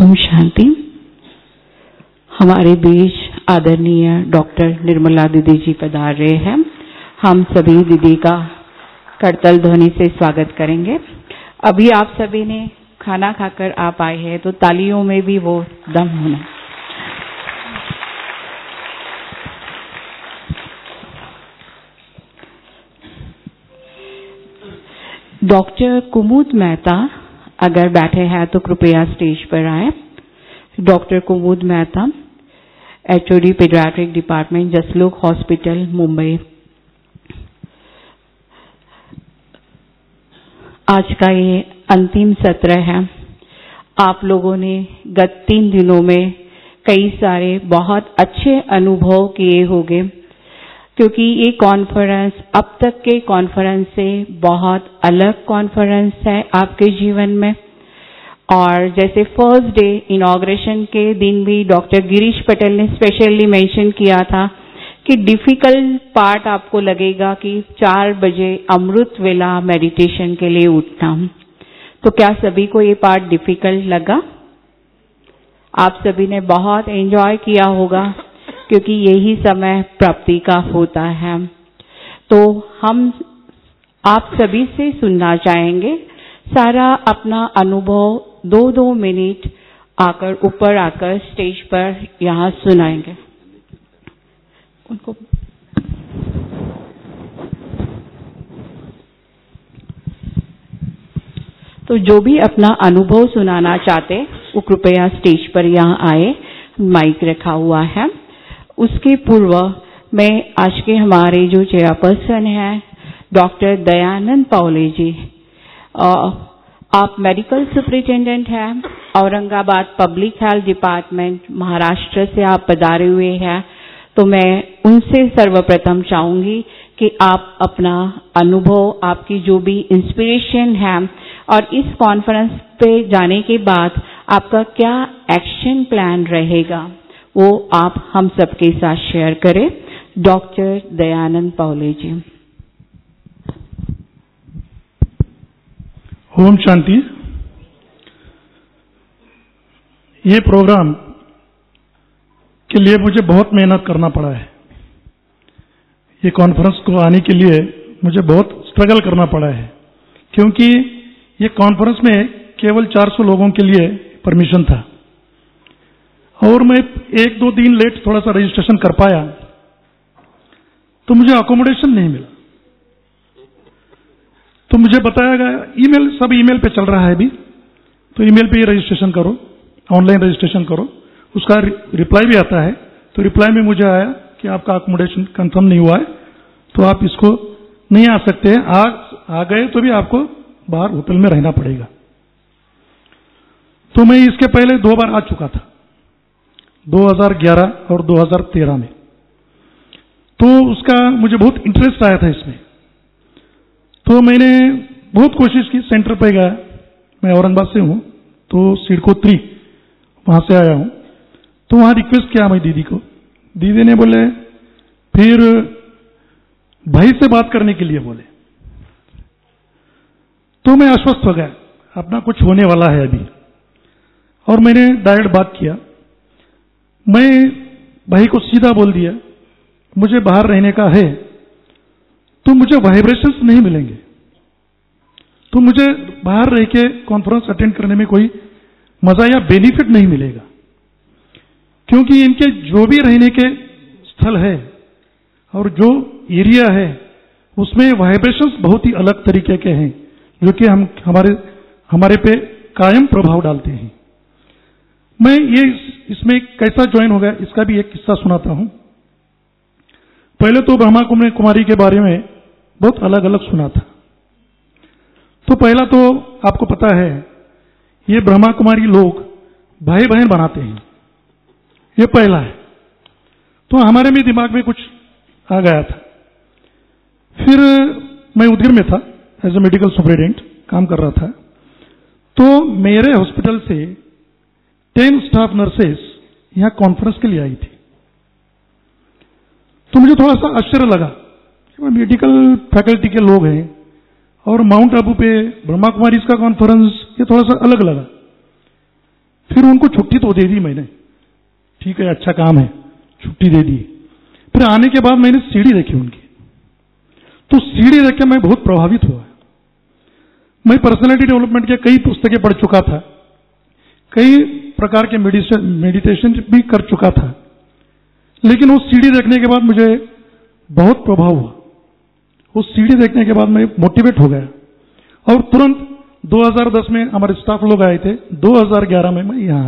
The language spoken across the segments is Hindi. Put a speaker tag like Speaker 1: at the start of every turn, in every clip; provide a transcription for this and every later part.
Speaker 1: ओम शांति। हमारे बीच आदरणीय डॉक्टर निर्मला दीदी जी पधार रहे हैं। हम सभी दीदी का करतल ध्वनि से स्वागत करेंगे। अभी आप सभी ने खाना खाकर आप आए हैं तो तालियों में भी वो दम होना। डॉक्टर कुमुद मेहता अगर बैठे हैं तो कृपया स्टेज पर आए। Doctor Kumud Mehta, HOD paediatric department, Jaslok hospital, Mumbai. आज का ये अंतिम सत्र है। आप लोगों ने गत 3 दिनों में कई सारे बहुत अच्छे अनुभव किए होंगे, क्योंकि ये कॉन्फ्रेंस अब तक के कॉन्फ्रेंस से बहुत अलग कॉन्फ्रेंस है आपके जीवन में। और जैसे फर्स्ट डे इनॉग्रेशन के दिन भी डॉक्टर गिरीश पटेल ने स्पेशली मेंशन किया था कि डिफिकल्ट पार्ट आपको लगेगा कि 4 बजे अमृत वेला मेडिटेशन के लिए उठना। तो क्या सभी को ये पार्ट डिफिकल्ट लगा? आप सभी ने बहुत एंजॉय किया होगा, क्योंकि यही समय प्राप्ति का होता है। तो हम आप सभी से सुनना चाहेंगे सारा अपना अनुभव 2-2 मिनट आकर ऊपर आकर स्टेज पर यहाँ सुनाएंगे उनको। तो जो भी अपना अनुभव सुनाना चाहते वो कृपया स्टेज पर यहाँ आए। माइक रखा हुआ है। उसके पूर्व मैं आज के हमारे जो चेयरपर्सन हैं डॉक्टर दयानंद पावले जी, आप मेडिकल सुपरिटेंडेंट हैं, Aurangabad public health department, Maharashtra से आप पधारे हुए हैं। तो मैं उनसे सर्वप्रथम चाहूंगी कि आप अपना अनुभव, आपकी जो भी इंस्पिरेशन है और इस कॉन्फ्रेंस पे जाने के बाद आपका क्या एक्शन प्लान रहेगा वो आप हम सबके साथ शेयर करें। डॉक्टर दयानंद पावले जी।
Speaker 2: ओम शांति। ये प्रोग्राम के लिए मुझे बहुत मेहनत करना पड़ा है। ये कॉन्फ्रेंस को आने के लिए मुझे बहुत स्ट्रगल करना पड़ा है, क्योंकि ये कॉन्फ्रेंस में केवल 400 लोगों के लिए परमिशन था और मैं 1-2 दिन लेट थोड़ा सा रजिस्ट्रेशन कर पाया, तो मुझे अकोमोडेशन नहीं मिला। तो मुझे बताया गया ईमेल, सब ईमेल पे चल रहा है अभी, तो ईमेल पे ही रजिस्ट्रेशन करो, ऑनलाइन रजिस्ट्रेशन करो। उसका रिप्लाई भी आता है। तो रिप्लाई में मुझे आया कि आपका अकोमोडेशन कंफर्म नहीं हुआ है, तो आप इसको नहीं आ सकते हैं। आ गए तो भी आपको बाहर होटल में रहना पड़ेगा। तो मैं इसके पहले 2 बार आ चुका था, 2011 और 2013 में। तो उसका मुझे बहुत इंटरेस्ट आया था इसमें। तो मैंने बहुत कोशिश की, सेंटर पे गया। मैं औरंगाबाद से हूं, तो सिडको 3 वहां से आया हूं। तो वहां रिक्वेस्ट किया मैं दीदी को। दीदी ने बोले फिर भाई से बात करने के लिए बोले। तो मैं आश्वस्त हो गया, अपना कुछ होने वाला है अभी। और मैंने डायरेक्ट बात किया। मैं भाई को सीधा बोल दिया, मुझे बाहर रहने का है तो मुझे वाइब्रेशंस नहीं मिलेंगे, तो मुझे बाहर रह के कॉन्फ्रेंस अटेंड करने में कोई मजा या बेनिफिट नहीं मिलेगा, क्योंकि इनके जो भी रहने के स्थल है और जो एरिया है उसमें वाइब्रेशंस बहुत ही अलग तरीके के हैं, जो कि हमारे पे कायम प्रभाव डालते हैं। मैं ये इसमें कैसा ज्वाइन हो गया इसका भी एक किस्सा सुनाता हूं। पहले तो ब्रह्मा कुमारी के बारे में बहुत अलग अलग सुना था। तो पहला तो आपको पता है, ये ब्रह्मा कुमारी लोग भाई बहन बनाते हैं, ये पहला है। तो हमारे भी दिमाग में कुछ आ गया था। फिर मैं उदगीर में था, एज ए मेडिकल सुपरिटेंडेंट काम कर रहा था। तो मेरे हॉस्पिटल से 10 स्टाफ नर्सेस यहां कॉन्फ्रेंस के लिए आई थी। तो मुझे थोड़ा सा आश्चर्य लगा, मेडिकल फैकल्टी के लोग हैं और माउंट आबू पे ब्रह्मा कुमारी का कॉन्फ्रेंस, ये थोड़ा सा अलग लगा। फिर उनको छुट्टी तो दे दी मैंने, ठीक है अच्छा काम है, छुट्टी दे दी। फिर आने के बाद मैंने सीडी देखी उनकी, तो सीडी देख के मैं बहुत प्रभावित हुआ। मैं पर्सनालिटी डेवलपमेंट के कई पुस्तकें पढ़ चुका था, कई प्रकार के मेडिटेशन भी कर चुका था, लेकिन वो सीडी देखने के बाद मुझे बहुत प्रभाव हुआ। उस सीडी देखने के बाद मैं मोटिवेट हो गया और तुरंत 2010 में हमारे स्टाफ लोग आए थे, 2011 में मैं यहां आ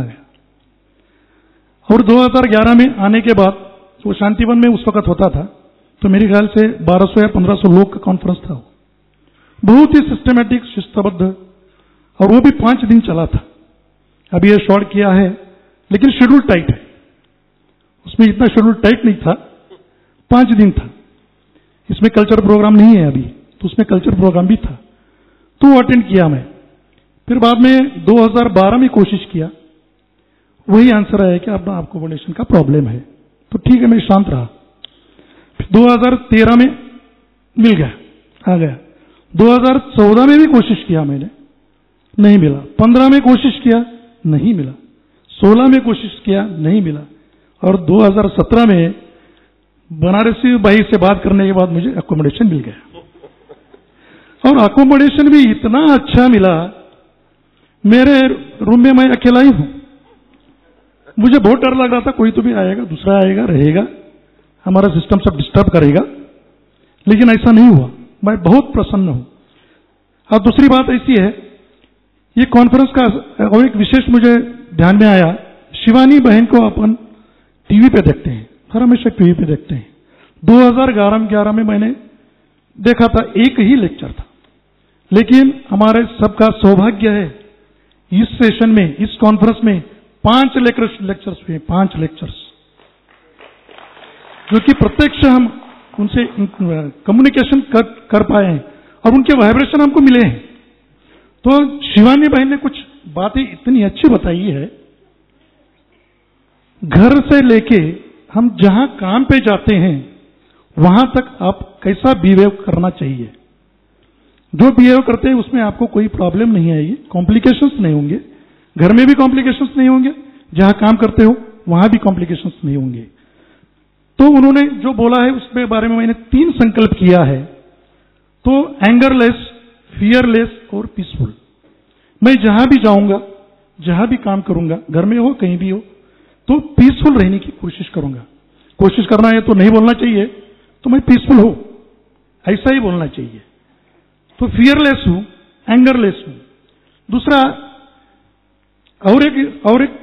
Speaker 2: गया। और 2011 में आने के बाद वो शांतिवन में उस वक्त होता था, तो मेरे ख्याल से 1200 या 1500 लोग का कॉन्फ्रेंस था। बहुत ही सिस्टमेटिक, शिस्तबद्ध, और वो भी 5 दिन चला था। अभी ये शॉर्ट किया है, लेकिन शेड्यूल टाइट है, उसमें इतना शेड्यूल टाइट नहीं था, 5 दिन था। इसमें कल्चर प्रोग्राम नहीं है अभी, तो उसमें कल्चर प्रोग्राम भी था, तो वो अटेंड किया मैं। फिर बाद में 2012 में कोशिश किया, वही आंसर आया कि अपना अकोमोडेशन का प्रॉब्लम है, तो ठीक है मैं शांत रहा। फिर 2013 में मिल गया, आ गया। 2014 में भी कोशिश किया मैंने, नहीं मिला। 15 में कोशिश किया, नहीं मिला। 16 में कोशिश किया, नहीं मिला। और 2017 में बनारसी भाई से बात करने के बाद मुझे अकोमोडेशन मिल गया, और अकोमोडेशन भी इतना अच्छा मिला। मेरे रूम में मैं अकेला ही हूं, मुझे बहुत डर लग रहा था कोई तो भी आएगा, दूसरा आएगा, रहेगा, हमारा सिस्टम सब डिस्टर्ब करेगा, लेकिन ऐसा नहीं हुआ। मैं बहुत प्रसन्न हूं। और दूसरी बात ऐसी है, ये कॉन्फ्रेंस का और एक विशेष मुझे ध्यान में आया, शिवानी बहन को अपन टीवी पे देखते हैं, हर हमेशा टीवी पे देखते हैं। 2011 में मैंने देखा था, एक ही लेक्चर था, लेकिन हमारे सबका सौभाग्य है इस सेशन में, इस कॉन्फ्रेंस में 5 लेक्चर्स हुए, 5 लेक्चर्स, जो कि प्रत्यक्ष हम उनसे कम्युनिकेशन कर पाए हैं और उनके वाइब्रेशन हमको मिले हैं। तो शिवानी बहन ने कुछ बातें इतनी अच्छी बताई है, घर से लेके हम जहां काम पे जाते हैं वहां तक आप कैसा बिहेव करना चाहिए। जो बिहेव करते हैं उसमें आपको कोई प्रॉब्लम नहीं आएगी, कॉम्प्लिकेशंस नहीं होंगे, घर में भी कॉम्प्लिकेशंस नहीं होंगे, जहां काम करते हो वहां भी कॉम्प्लिकेशंस नहीं होंगे। तो उन्होंने जो बोला है उसके बारे में मैंने 3 संकल्प किया है, तो एंगरलेस, फियरलेस और पीसफुल। मैं जहां भी जाऊंगा, जहां भी काम करूंगा, घर में हो कहीं भी हो, तो पीसफुल रहने की कोशिश करूंगा। कोशिश करना है तो नहीं बोलना चाहिए, तो मैं पीसफुल हूं, ऐसा ही बोलना चाहिए। तो फियरलेस हूं, एंगरलेस हूं। दूसरा और एक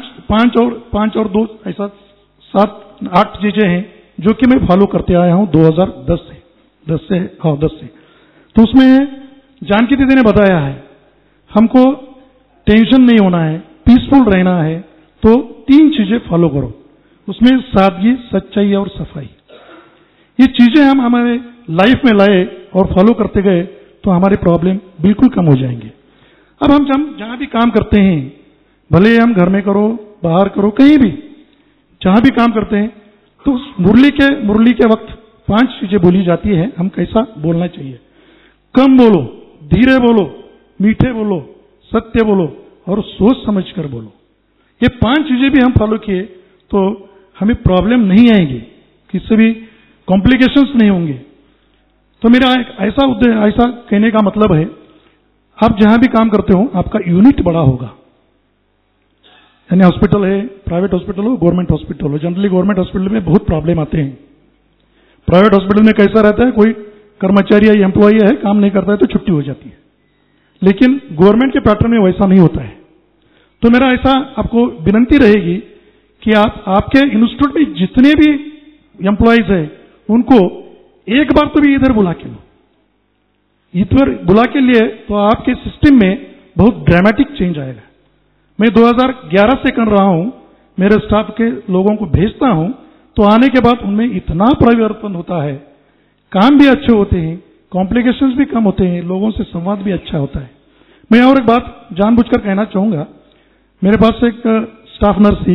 Speaker 2: 5 और 2 ऐसा 7-8 चीजें हैं जो कि मैं फॉलो करते आया हूं 2010 से। तो उसमें जानकी दीदी ने बताया है, हमको टेंशन नहीं होना है, पीसफुल रहना है, तो 3 चीजें फॉलो करो। उसमें सादगी, सच्चाई और सफाई, ये चीजें हम हमारे लाइफ में लाए और फॉलो करते गए तो हमारे प्रॉब्लम बिल्कुल कम हो जाएंगे। अब हम जहां भी काम करते हैं, भले हम घर में करो, बाहर करो, कहीं भी जहां भी काम करते हैं, तो मुरली के वक्त 5 चीजें बोली जाती है, हम कैसा बोलना चाहिए। कम बोलो, धीरे बोलो, मीठे बोलो, सत्य बोलो और सोच समझ कर बोलो। ये 5 चीजें भी हम फॉलो किए तो हमें प्रॉब्लम नहीं आएगी, किसी भी कॉम्प्लिकेशंस नहीं होंगे। तो मेरा ऐसा कहने का मतलब है, आप जहां भी काम करते हो आपका यूनिट बड़ा होगा, यानी हॉस्पिटल है, प्राइवेट हॉस्पिटल हो, गवर्नमेंट हॉस्पिटल हो। जनरली गवर्नमेंट हॉस्पिटल में बहुत प्रॉब्लम आते हैं। प्राइवेट हॉस्पिटल में कैसा रहता है, कोई कर्मचारी या एम्प्लॉई है, काम नहीं करता है तो छुट्टी हो जाती है, लेकिन गवर्नमेंट के पैटर्न में वैसा नहीं होता है। तो मेरा ऐसा आपको विनती रहेगी कि आप आपके इंस्टीट्यूट में जितने भी एम्प्लॉइज है उनको एक बार तो भी इधर बुला के लो। इधर बुला के लिए तो आपके सिस्टम में बहुत ड्रामेटिक चेंज आएगा। मैं 2011 से कर रहा हूं, मेरे स्टाफ के लोगों को भेजता हूं, तो आने के बाद उनमें इतना परिवर्तन होता है, काम भी अच्छे होते हैं, कॉम्प्लिकेशंस भी कम होते हैं, लोगों से संवाद भी अच्छा होता है। मैं और एक बात जानबूझकर कहना चाहूंगा, मेरे पास एक स्टाफ नर्स थी,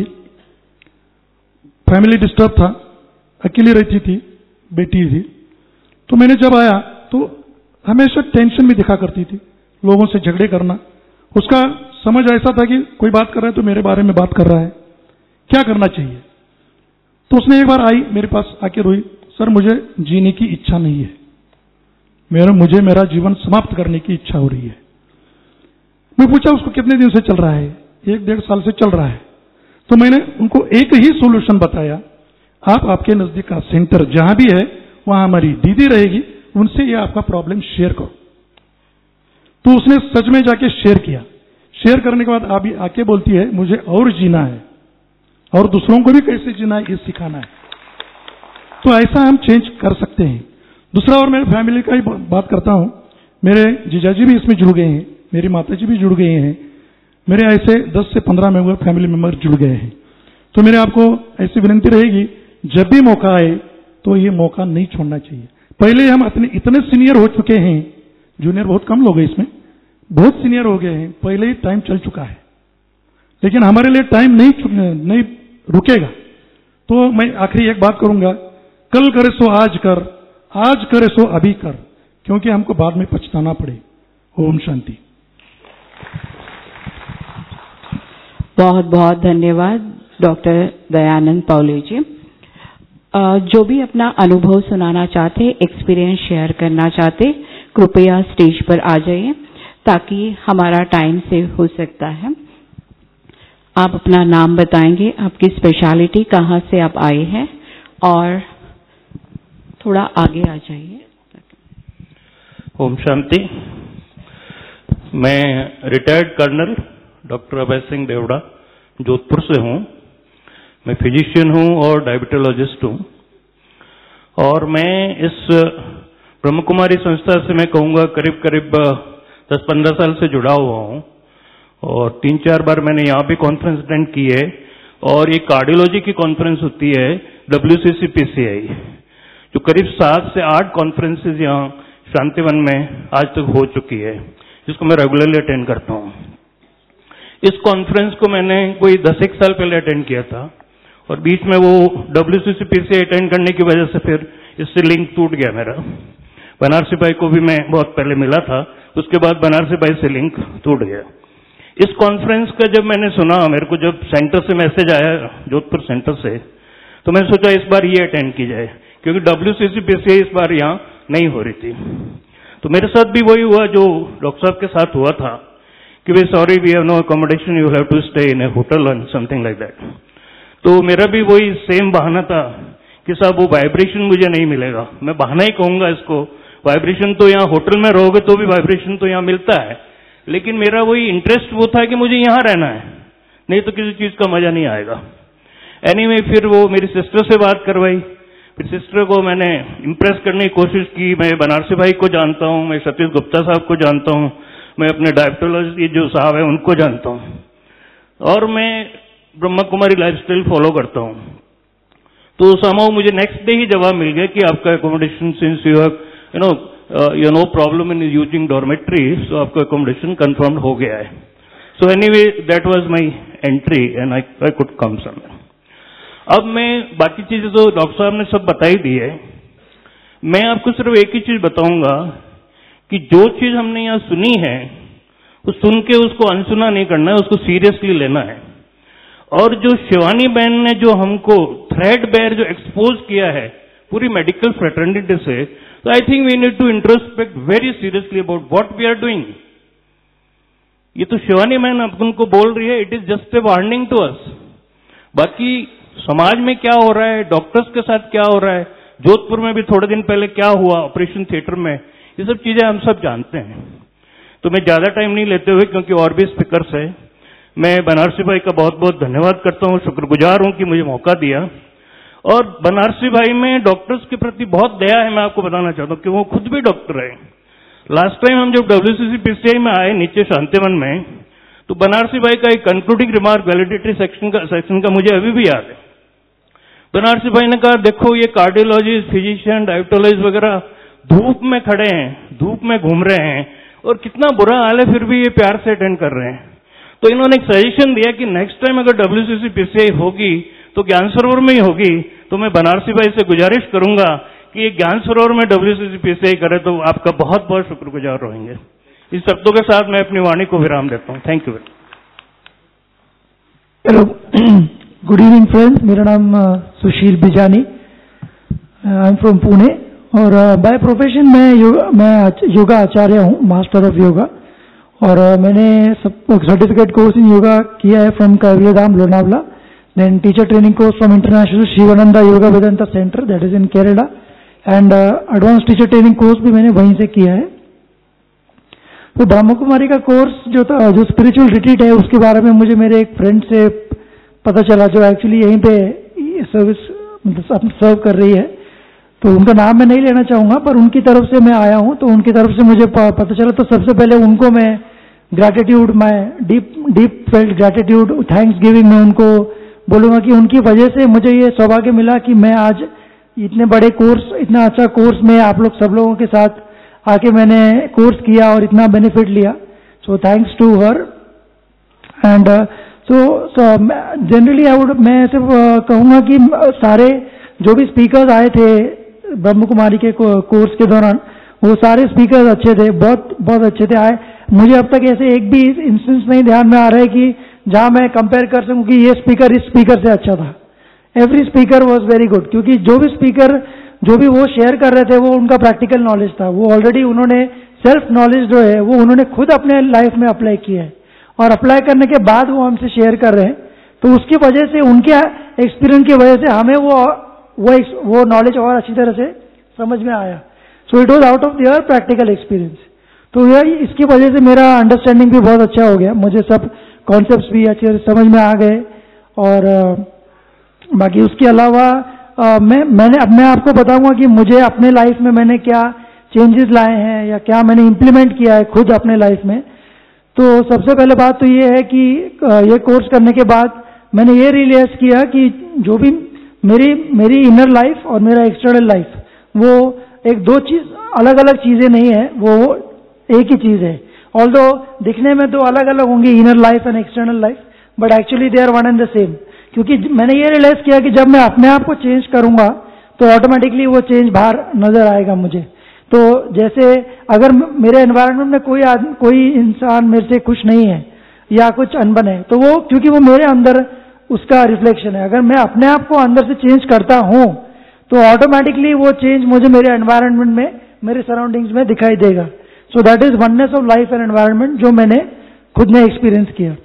Speaker 2: फैमिली डिस्टर्ब था, अकेली रहती थी, बेटी थी। तो मैंने जब आया तो हमेशा टेंशन में दिखा करती थी, लोगों से झगड़े करना, उसका समझ ऐसा था कि कोई बात कर रहा है तो मेरे बारे में बात कर रहा है, क्या करना चाहिए। तो उसने एक बार आई मेरे पास आके रोई, सर मुझे जीने की इच्छा नहीं है, मुझे मेरा जीवन समाप्त करने की इच्छा हो रही है। मैं पूछा उसको कितने दिन से चल रहा है, 1-1.5 साल से चल रहा है। तो मैंने उनको एक ही सोल्यूशन बताया, आप आपके नजदीक का सेंटर जहां भी है वहां हमारी दीदी रहेगी, उनसे ये आपका प्रॉब्लम शेयर करो। तो उसने सच में जाके शेयर किया। शेयर करने के बाद अभी आके बोलती है मुझे और जीना है और दूसरों को भी कैसे जीना है ये सिखाना है। तो ऐसा हम चेंज कर सकते हैं। दूसरा, और मेरे फैमिली का ही बात करता हूं, मेरे जीजाजी भी इसमें जुड़ गए हैं, मेरी माताजी भी जुड़ गए हैं, मेरे ऐसे 10 से 15 मेंबर फैमिली मेंबर जुड़ गए हैं। तो मेरे आपको ऐसी विनती रहेगी, जब भी मौका आए तो ये मौका नहीं छोड़ना चाहिए। पहले हम इतने सीनियर हो चुके हैं, जूनियर बहुत कम लोग हैं इसमें, बहुत सीनियर हो गए हैं, पहले ही टाइम चल चुका है, लेकिन हमारे लिए टाइम नहीं रुकेगा। तो मैं आखिरी एक बात करूंगा, कल करे सो आज कर, आज करे सो अभी कर, क्योंकि हमको बाद में पछताना पड़े। ओम शांति।
Speaker 1: बहुत बहुत धन्यवाद डॉक्टर दयानंद पाउले जी। जो भी अपना अनुभव सुनाना चाहते, एक्सपीरियंस शेयर करना चाहते, कृपया स्टेज पर आ जाइए ताकि हमारा टाइम सेव हो सकता है। आप अपना नाम बताएंगे, आपकी स्पेशलिटी, कहाँ से आप आए हैं, और थोड़ा आगे आ जाइए।
Speaker 3: ओम शांति। मैं retired colonel doctor Abhay Singh Deora Jodhpur से हूँ। मैं फिजिशियन हूँ और डायबिटोलॉजिस्ट हूँ, और मैं इस ब्रह्म कुमारी संस्था से मैं कहूँगा करीब 10-15 साल से जुड़ा हुआ हूँ, और 3-4 बार मैंने यहाँ भी कॉन्फ्रेंस अटेंड की है। और ये कार्डियोलॉजी की कॉन्फ्रेंस होती है WCC-PCI, जो करीब 7 से 8 कॉन्फ्रेंसेज यहाँ शांतिवन में आज तक हो चुकी है, जिसको मैं रेगुलरली अटेंड करता हूँ। इस कॉन्फ्रेंस को मैंने कोई 10-1 साल पहले अटेंड किया था, और बीच में वो WCC-PCI अटेंड करने की वजह से फिर इससे लिंक टूट गया मेरा। बनारसी भाई को भी मैं बहुत पहले मिला था, उसके बाद बनारसी भाई से लिंक टूट गया। इस कॉन्फ्रेंस का जब मैंने सुना, मेरे को जब सेंटर से मैसेज आया, जोधपुर सेंटर से, तो मैंने सोचा इस बार ये अटेंड की जाए, क्योंकि WCC-PCI इस बार यहाँ नहीं हो रही थी। तो मेरे साथ भी वही हुआ जो डॉक्टर साहब के साथ हुआ था कि वे sorry we have no accommodation, you have to stay in a hotel and something like that. तो मेरा भी वही सेम बहाना था कि साहब वो वाइब्रेशन मुझे नहीं मिलेगा। मैं बहाना ही कहूंगा इसको, वाइब्रेशन तो यहाँ होटल में रहोगे तो भी वाइब्रेशन तो यहाँ मिलता है, लेकिन मेरा वही इंटरेस्ट वो था कि मुझे यहाँ रहना है, नहीं तो किसी चीज का मजा नहीं आएगा। एनीवे, फिर वो मेरी सिस्टर से बात करवाई, फिर सिस्टर को मैंने इम्प्रेस करने की कोशिश की। मैं बनारसी भाई को जानता हूँ, मैं सतीश गुप्ता साहब को जानता हूँ, मैं अपने डायबिटोलॉजी जो साहब है उनको जानता हूँ, और मैं ब्रह्मा कुमारी लाइफस्टाइल फॉलो करता हूँ। तो समाउ मुझे नेक्स्ट डे ही जवाब मिल गया कि आपका accommodation, since you have no problem in using dormitory, so आपका एकोमोडेशन कंफर्म हो गया है। So anyway, that was my entry and I could come somewhere. अब मैं बाकी चीजें तो डॉक्टर साहब ने सब बताई दी है। मैं आपको सिर्फ एक ही चीज बताऊंगा कि जो चीज हमने यहाँ सुनी है, वो सुन के उसको अनसुना नहीं करना है, उसको सीरियसली लेना है। और जो शिवानी बहन ने जो हमको थ्रेड बेयर जो एक्सपोज किया है पूरी मेडिकल फ्रेटर्निटी से, तो I think we need to introspect very seriously about what we are doing. ये तो शिवानी बहन अपन को बोल रही है, it is just a warning to us. बाकी समाज में क्या हो रहा है, डॉक्टर्स के साथ क्या हो रहा है, जोधपुर में भी थोड़े दिन पहले क्या हुआ ऑपरेशन थिएटर में, ये सब चीजें हम सब जानते हैं। तो मैं ज्यादा टाइम नहीं लेते हुए, क्योंकि और भी स्पीकर्स है, मैं बनारसी भाई का बहुत बहुत धन्यवाद करता हूँ, शुक्रगुजार हूँ कि मुझे मौका दिया। और बनारसी भाई में डॉक्टर्स के प्रति बहुत दया है, मैं आपको बताना चाहता हूँ कि वो खुद भी डॉक्टर है। लास्ट टाइम हम जब WCC-PCI में आए नीचे शांतिवन में, तो बनारसी भाई का एक कंक्लूडिंग रिमार्क वैलिडिटरी सेक्शन का मुझे अभी भी याद है। बनारसी भाई ने कहा, देखो ये कार्डियोलॉजिस्ट, फिजिशियन, डायबिटोलॉजिस्ट वगैरह धूप में खड़े हैं, धूप में घूम रहे हैं, और कितना बुरा हाल है, फिर भी ये प्यार से अटेंड कर रहे हैं। तो इन्होंने एक सजेशन दिया कि नेक्स्ट टाइम अगर WCC-PCI होगी तो ज्ञान सरोवर में ही होगी। तो मैं बनारसी भाई से गुजारिश करूंगा कि ये ज्ञान सरोवर में WCC-PCI करे, तो आपका बहुत बहुत शुक्रगुजार रहेंगे। इस शब्दों के साथ मैं अपनी वाणी को विराम देता हूँ। Thank you.
Speaker 4: Hello, good evening friends, मेरा नाम Sushil Bijani, I am from Pune और बाय प्रोफेशन मैं योगा आचार्य हूँ, मास्टर ऑफ योगा, और मैंने सर्टिफिकेट कोर्स इन योगा किया है from Kaivalyadham Lonavala, then teacher training course from international Sivananda yoga Vedanta centre that is in Kerala, and advance teacher training course भी मैंने वहीं से किया है। तो ब्रह्म कुमारी का कोर्स जो था, जो स्पिरिचुअल रिट्रीट है, उसके बारे में मुझे मेरे एक फ्रेंड से पता चला जो एक्चुअली यहीं पे सर्विस सर्व कर रही है। तो उनका नाम मैं नहीं लेना चाहूंगा, पर उनकी तरफ से मैं आया हूं, तो उनकी तरफ से मुझे पता चला। तो सबसे पहले उनको मैं ग्रैटिट्यूड, मैं deep felt gratitude, thanks giving मैं उनको बोलूंगा कि उनकी वजह से मुझे ये सौभाग्य मिला कि मैं आज इतने बड़े कोर्स, इतना अच्छा कोर्स में आप लोग सब लोगों के साथ आके मैंने कोर्स किया और इतना बेनिफिट लिया। So thanks to her. And so generally मैं सिर्फ कहूंगा कि सारे जो भी स्पीकर्स आए थे ब्रह्म कुमारी के कोर्स के दौरान, वो सारे स्पीकर्स अच्छे थे, बहुत बहुत अच्छे थे। मुझे अब तक ऐसे एक भी इंस्टेंस नहीं ध्यान में आ रहा है कि जहां मैं कंपेयर कर सकूं कि ये स्पीकर इस स्पीकर से अच्छा था। Every speaker was very good, क्योंकि जो भी स्पीकर जो भी वो शेयर कर रहे थे वो उनका प्रैक्टिकल नॉलेज था, वो ऑलरेडी उन्होंने सेल्फ नॉलेज जो है वो उन्होंने खुद अपने लाइफ में अप्लाई किया है, और अप्लाई करने के बाद वो हमसे शेयर कर रहे हैं। तो उसकी वजह से, उनके एक्सपीरियंस की वजह से हमें वो नॉलेज और अच्छी तरह से समझ में आया। So it was out of their practical experience. तो इसकी वजह से मेरा अंडरस्टैंडिंग भी बहुत अच्छा हो गया, मुझे सब कॉन्सेप्ट्स भी अच्छे से समझ में आ गए। और बाकी उसके अलावा मैं आपको बताऊंगा कि मुझे अपने लाइफ में मैंने क्या चेंजेस लाए हैं या क्या मैंने इम्प्लीमेंट किया है खुद अपने लाइफ में। तो सबसे पहले बात तो ये है कि ये कोर्स करने के बाद मैंने ये रियलाइज किया कि जो भी मेरी इनर लाइफ और मेरा एक्सटर्नल लाइफ, वो एक दो चीज अलग अलग चीजें नहीं है, वो एक ही चीज है। ऑल्दो दिखने में तो अलग अलग होंगी inner life and external life, but actually they are one and the same. क्योंकि मैंने ये रियलाइज किया कि जब मैं अपने आप को चेंज करूंगा तो ऑटोमेटिकली वो चेंज बाहर नजर आएगा मुझे। तो जैसे अगर मेरे एनवायरनमेंट में कोई इंसान मेरे से खुश नहीं है या कुछ अनबन है, तो वो क्योंकि वो मेरे अंदर उसका रिफ्लेक्शन है। अगर मैं अपने आप को अंदर से चेंज करता हूं तो ऑटोमेटिकली वो चेंज मुझे मेरे एनवायरनमेंट में, मेरे सराउंडिंग्स में दिखाई देगा। So that is oneness of life and environment, जो मैंने खुद ने एक्सपीरियंस किया।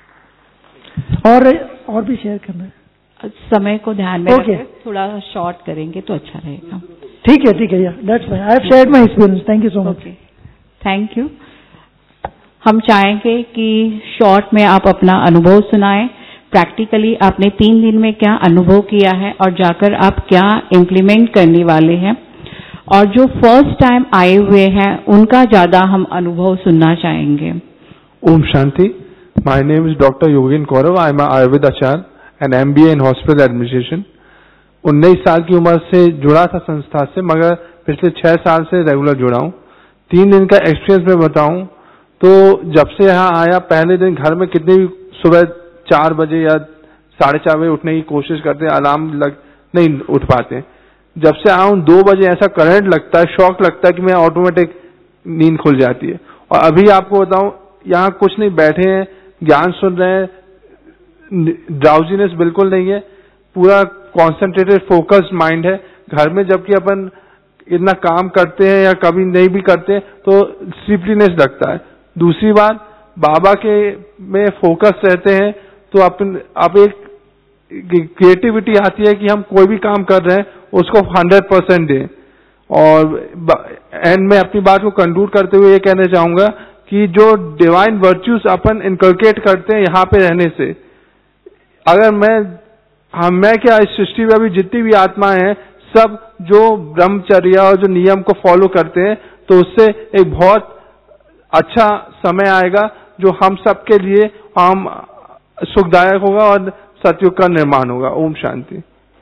Speaker 4: और भी शेयर करना है,
Speaker 1: समय को ध्यान में रखें, थोड़ा शॉर्ट करेंगे तो अच्छा रहेगा।
Speaker 4: ठीक है, या that's fine, I have shared my experience, thank you so much.
Speaker 1: Thank you. हम चाहेंगे कि शॉर्ट में आप अपना अनुभव सुनाएं, प्रैक्टिकली आपने 3 दिन में क्या अनुभव किया है और जाकर आप क्या इम्प्लीमेंट करने वाले हैं, और जो फर्स्ट टाइम आए हुए हैं उनका ज्यादा हम अनुभव सुनना चाहेंगे।
Speaker 5: Om Shanti. My name is Dr. Yogin Kaurav. I am an Ayurveda Acharya and MBA in Hospital Administration. 19 साल की उम्र से जुड़ा था संस्था से, मगर पिछले 6 साल से रेगुलर जुड़ा हूँ। 3 दिन का एक्सपीरियंस में बताऊं तो जब से यहाँ आया, पहले दिन घर में कितनी भी सुबह 4 बजे या 4:30 बजे उठने की कोशिश करते हैं, अलार्म नहीं उठ पाते। जब से आया हूँ 2 बजे ऐसा करंट लगता है, शॉक लगता है कि मैं ऑटोमेटिक नींद खुल जाती है। और अभी आपको बताऊं, यहाँ कुछ नहीं, बैठे हैं, ज्ञान सुन रहे हैं, ड्राउजीनेस बिल्कुल नहीं है, पूरा कॉन्सेंट्रेटेड फोकस्ड माइंड है। घर में जबकि अपन इतना काम करते हैं या कभी नहीं भी करते तो स्लीपलीनेस लगता है। दूसरी बात, बाबा के में फोकस रहते हैं तो आप एक क्रिएटिविटी आती है कि हम कोई भी काम कर रहे हैं उसको 100% दें। और एंड में अपनी बात को कंक्लूड करते हुए ये कहना चाहूंगा कि जो डिवाइन वर्च्यूज अपन इनकलकेट करते हैं यहाँ पे रहने से, अगर मैं क्या, इस सृष्टि में अभी जितनी भी आत्माएं हैं सब जो ब्रह्मचर्य और जो नियम को फॉलो करते हैं, तो उससे एक बहुत अच्छा समय आएगा जो हम सबके लिए हम सुखदायक होगा और सतयुग का निर्माण होगा। ओम शांति।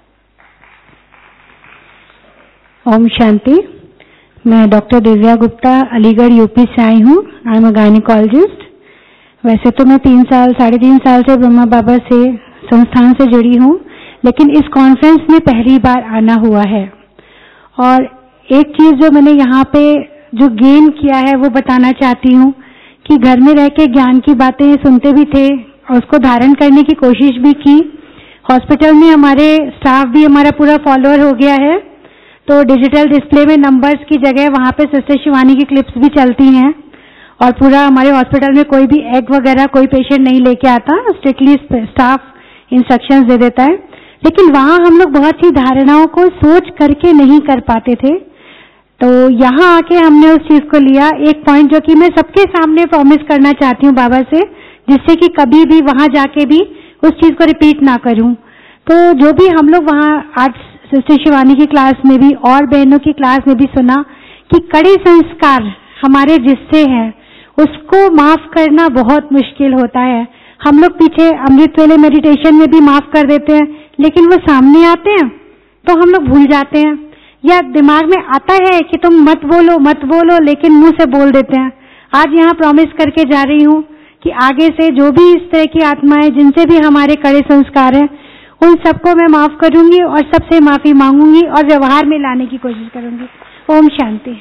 Speaker 6: ओम शांति। मैं डॉक्टर दिव्या गुप्ता अलीगढ़ यूपी से आई हूँ। I am a gynaecologist. वैसे तो मैं 3.5 साल से ब्रह्मा बाबा से संस्थान से जुड़ी हूँ, लेकिन इस कॉन्फ्रेंस में पहली बार आना हुआ है। और एक चीज जो मैंने यहाँ पे जो गेन किया है वो बताना चाहती हूँ कि घर में रह के ज्ञान की बातें सुनते भी थे और उसको धारण करने की कोशिश भी की। हॉस्पिटल में हमारे स्टाफ भी हमारा पूरा फॉलोअर हो गया है, तो डिजिटल डिस्प्ले में नंबर्स की जगह वहाँ पे सिस्टर शिवानी की क्लिप्स भी चलती हैं और पूरा हमारे हॉस्पिटल में कोई भी एग वगैरह कोई पेशेंट नहीं लेके आता, स्ट्रिक्टली स्टाफ इंस्ट्रक्शंस दे देता है। लेकिन वहाँ हम लोग बहुत सी धारणाओं को सोच करके नहीं कर पाते थे, तो यहाँ आके हमने उस चीज को लिया। एक पॉइंट जो कि मैं सबके सामने प्रॉमिस करना चाहती हूँ बाबा से, जिससे कि कभी भी वहाँ जाके भी उस चीज को रिपीट ना करूँ। तो जो भी हम लोग वहाँ आज सिस्टर शिवानी की क्लास में भी और बहनों की क्लास में भी सुना कि कड़े संस्कार हमारे जिससे हैं उसको माफ करना बहुत मुश्किल होता है। हम लोग पीछे अमृत वेले मेडिटेशन में भी माफ कर देते हैं, लेकिन वो सामने आते हैं तो हम लोग भूल जाते हैं, या दिमाग में आता है कि तुम मत बोलो, लेकिन मुंह से बोल देते हैं। आज यहाँ प्रॉमिस करके जा रही हूँ कि आगे से जो भी इस तरह की आत्माएं जिनसे भी हमारे कड़े संस्कार हैं उन सबको मैं माफ करूंगी और सबसे माफी मांगूंगी और व्यवहार में लाने की कोशिश करूंगी। ओम शांति।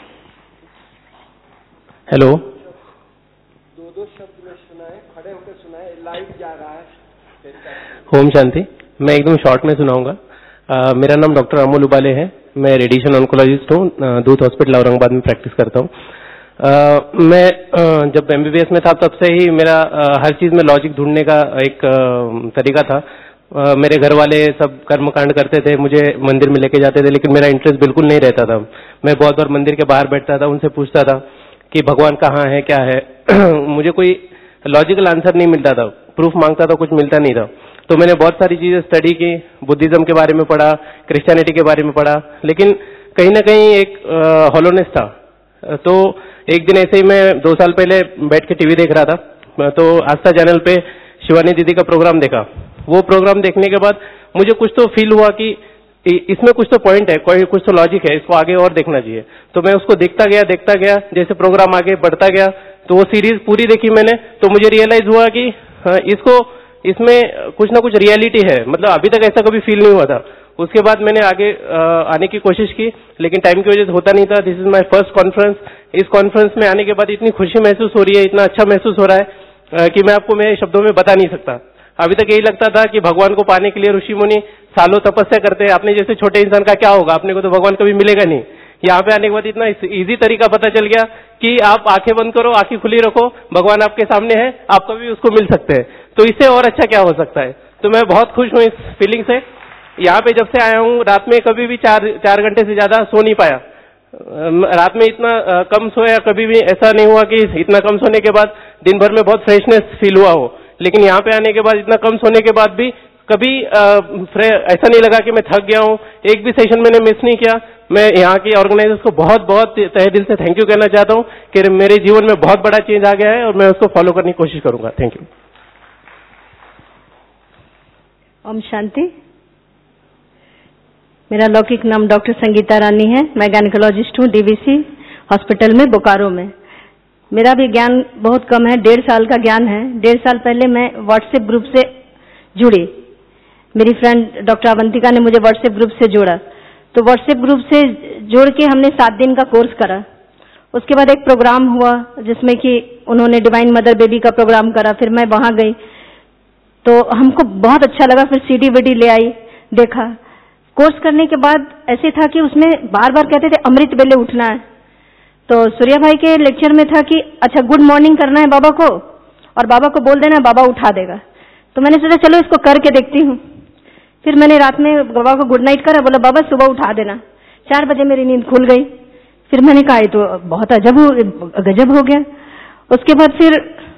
Speaker 7: हेलो। दो शब्द में सुनाए, खड़े होकर सुनाए, लाइव जा रहा है। ओम शांति। मैं एकदम शॉर्ट में सुनाऊंगा। मेरा नाम डॉक्टर अमोल उबाले है। मैं रेडिएशन ऑन्कोलॉजिस्ट हूँ, दूत हॉस्पिटल औरंगाबाद में प्रैक्टिस करता हूँ। मैं जब एमबीबीएस में था तब से ही मेरा हर चीज में लॉजिक ढूंढने का एक तरीका था। मेरे घर वाले सब कर्मकांड करते थे, मुझे मंदिर में लेके जाते थे, लेकिन मेरा इंटरेस्ट बिल्कुल नहीं रहता था। मैं बहुत बार मंदिर के बाहर बैठता था, उनसे पूछता था कि भगवान कहाँ है, क्या है। मुझे कोई लॉजिकल आंसर नहीं मिलता था, प्रूफ मांगता था, कुछ मिलता नहीं था। तो मैंने बहुत सारी चीजें स्टडी की, बुद्धिज्म के बारे में पढ़ा, क्रिश्चियनिटी के बारे में पढ़ा, लेकिन कहीं ना कहीं एक हॉलोनेस था। तो एक दिन ऐसे ही मैं 2 साल पहले बैठ के टीवी देख रहा था, तो आस्था चैनल पे शिवानी दीदी का प्रोग्राम देखा। वो प्रोग्राम देखने के बाद मुझे कुछ तो फील हुआ कि इसमें कुछ तो पॉइंट है, कुछ तो लॉजिक है, इसको आगे और देखना चाहिए। तो मैं उसको देखता गया, जैसे प्रोग्राम आगे बढ़ता गया तो वो सीरीज पूरी देखी मैंने, तो मुझे रियलाइज हुआ कि इसमें कुछ ना कुछ रियलिटी है। मतलब अभी तक ऐसा कभी फील नहीं हुआ था। उसके बाद मैंने आगे आने की कोशिश की, लेकिन टाइम की वजह से होता नहीं था। This is my first conference. इस कॉन्फ्रेंस में आने के बाद इतनी खुशी महसूस हो रही है, इतना अच्छा महसूस हो रहा है कि मैं आपको मेरे शब्दों में बता नहीं सकता। अभी तक यही लगता था कि भगवान को पाने के लिए ऋषि मुनि सालों तपस्या करते हैं, अपने जैसे छोटे इंसान का क्या होगा, अपने को तो भगवान कभी मिलेगा नहीं। यहाँ पे आने के बाद इतना इजी तरीका पता चल गया कि आप आंखें बंद करो, आंखें खुली रखो, भगवान आपके सामने है, आप कभी उसको मिल सकते हैं। तो इससे और अच्छा क्या हो सकता है। तो मैं बहुत खुश हूँ इस फीलिंग से। यहाँ पे जब से आया हूँ, रात में कभी भी 4 घंटे से ज्यादा सो नहीं पाया। रात में इतना कम सोया, कभी भी ऐसा नहीं हुआ कि इतना कम सोने के बाद दिन भर में बहुत फ्रेशनेस फील हुआ हो। लेकिन यहाँ पे आने के बाद इतना कम सोने के बाद भी कभी ऐसा नहीं लगा कि मैं थक गया हूँ। एक भी सेशन मैंने मिस नहीं किया। मैं यहाँ की ऑर्गेनाइजर्स को बहुत बहुत तहे दिल से थैंक यू कहना चाहता हूँ कि मेरे जीवन में बहुत बड़ा चेंज आ गया है और मैं उसको फॉलो करने की कोशिश करूंगा। Thank you.
Speaker 8: ओम शांति। मेरा लौकिक नाम डॉक्टर संगीता रानी है। मैं गायनेकोलॉजिस्ट हूँ डीवीसी हॉस्पिटल में बोकारो में। मेरा भी ज्ञान बहुत कम है, 1.5 साल का ज्ञान है। 1.5 साल पहले मैं व्हाट्सएप ग्रुप से जुड़ी। मेरी फ्रेंड डॉक्टर अवंतिका ने मुझे व्हाट्सएप ग्रुप से जोड़ा, तो व्हाट्सएप ग्रुप से जोड़ के हमने 7 दिन का कोर्स करा। उसके बाद एक प्रोग्राम हुआ जिसमें कि उन्होंने डिवाइन मदर बेबी का प्रोग्राम करा। फिर मैं वहां गई तो हमको बहुत अच्छा लगा। फिर सीडी वीडी ले आई, देखा। कोर्स करने के बाद ऐसे था कि उसमें बार बार कहते थे अमृत वेले उठना है। तो सूर्या भाई के लेक्चर में था कि अच्छा गुड मॉर्निंग करना है बाबा को और बाबा को बोल देना, बाबा उठा देगा। तो मैंने सोचा चलो इसको करके देखती हूँ। फिर मैंने रात में बाबा को गुड नाइट करा, बोला बाबा सुबह उठा देना। 4 बजे मेरी नींद खुल गई। फिर मैंने कहा ये तो बहुत गजब हो गया। उसके बाद फिर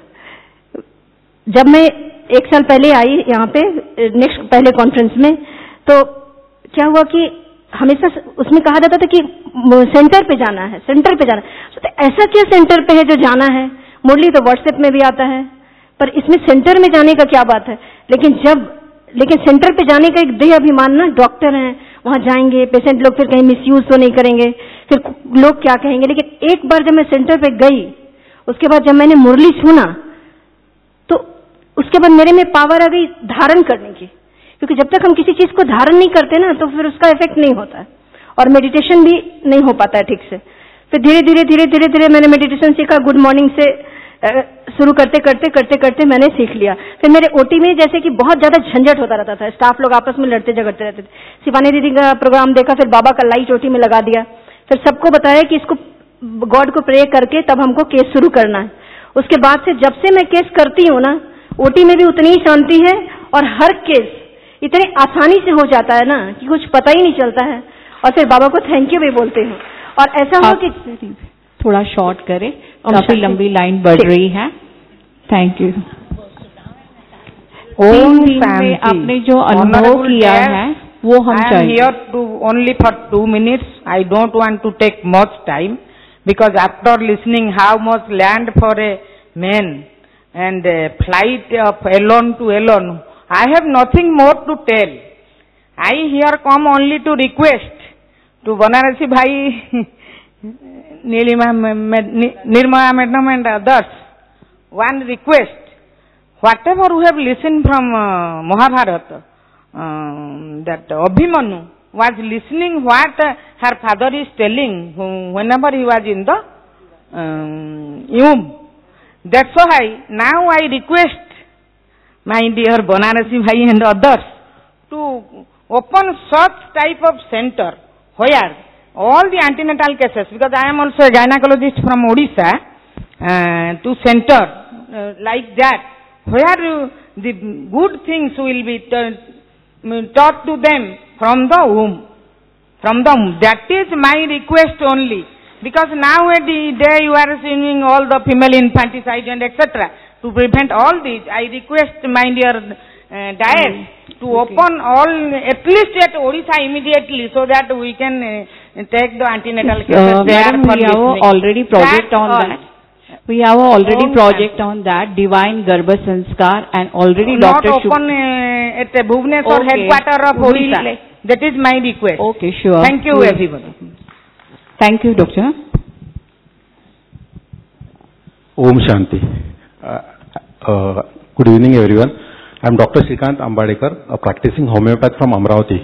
Speaker 8: जब मैं 1 साल पहले आई यहाँ पे नेक्स्ट पहले कॉन्फ्रेंस में, तो क्या हुआ कि हमेशा उसमें कहा जाता था कि सेंटर पे जाना है, सेंटर पे जाना है। तो ऐसा क्या सेंटर पे है जो जाना है? मुरली तो व्हाट्सएप में भी आता है, पर इसमें सेंटर में जाने का क्या बात है? लेकिन सेंटर पे जाने का एक देह अभिमान ना, डॉक्टर हैं वहां जाएंगे, पेशेंट लोग फिर कहीं मिसयूज तो नहीं करेंगे, फिर लोग क्या कहेंगे। लेकिन एक बार जब मैं सेंटर पे गई, उसके बाद जब मैंने मुरली सुना, तो उसके बाद मेरे में पावर आ गई धारण करने की। क्योंकि जब तक हम किसी चीज को धारण नहीं करते ना, तो फिर उसका इफेक्ट नहीं होता है और मेडिटेशन भी नहीं हो पाता है ठीक से। फिर धीरे धीरे मैंने मेडिटेशन सीखा। गुड मॉर्निंग से शुरू करते करते करते करते मैंने सीख लिया। फिर मेरे ओटी में जैसे कि बहुत ज्यादा झंझट होता रहता था, स्टाफ लोग आपस में लड़ते झगड़ते रहते थे। शिवानी दीदी का प्रोग्राम देखा, फिर बाबा का लाइट ओटी में लगा दिया, फिर सबको बताया कि इसको गॉड को प्रे करके तब हमको केस शुरू करना है। उसके बाद से जब से मैं केस करती हूँ ना, ओटी में भी उतनी ही शांति है और हर केस इतने आसानी से हो जाता है ना कि कुछ पता ही नहीं चलता है। और फिर बाबा को थैंक यू भी बोलते हूँ। और ऐसा हो कि
Speaker 1: थोड़ा शॉर्ट करें, काफी लंबी लाइन बढ़ रही है। Thank you.
Speaker 9: ओम
Speaker 1: में आपने जो अनुभव किया है वो हम चाहिए।
Speaker 9: I am here to only for 2 minutes. I don't want to take much time because after listening how much land for a man and a flight of alone to alone, I have nothing more to tell. I here come only to request to Banarasi Bhai, Nirmala Madam and others. One request, whatever we have listened from Mahabharata, that Abhimanyu was listening what her father is telling whenever he was in the womb. That's why now I request my dear Banarasi Bhai and others to open such type of center where all the antenatal cases, because I am also a gynecologist from Odisha, to center like that, where the good things will be taught to them from the womb. That is my request only. Because nowadays you are seeing all the female infanticide and etc. To prevent all this, I request my dear Dayas to open all, at least at Odisha immediately, so that we can take the antenatal cases there for
Speaker 1: we have already project on that. We have already project on that, Divine Garbha Sanskar, and already
Speaker 9: not
Speaker 1: Dr.
Speaker 9: open at Bhubaneswar headquarter of Odisha. That is my request.
Speaker 1: Okay, sure.
Speaker 9: Thank you everyone.
Speaker 1: Thank you, Doctor.
Speaker 10: Om Shanti. Good evening everyone. I am Dr. Shrikant Ambadekar, a practicing homeopath from Amravati.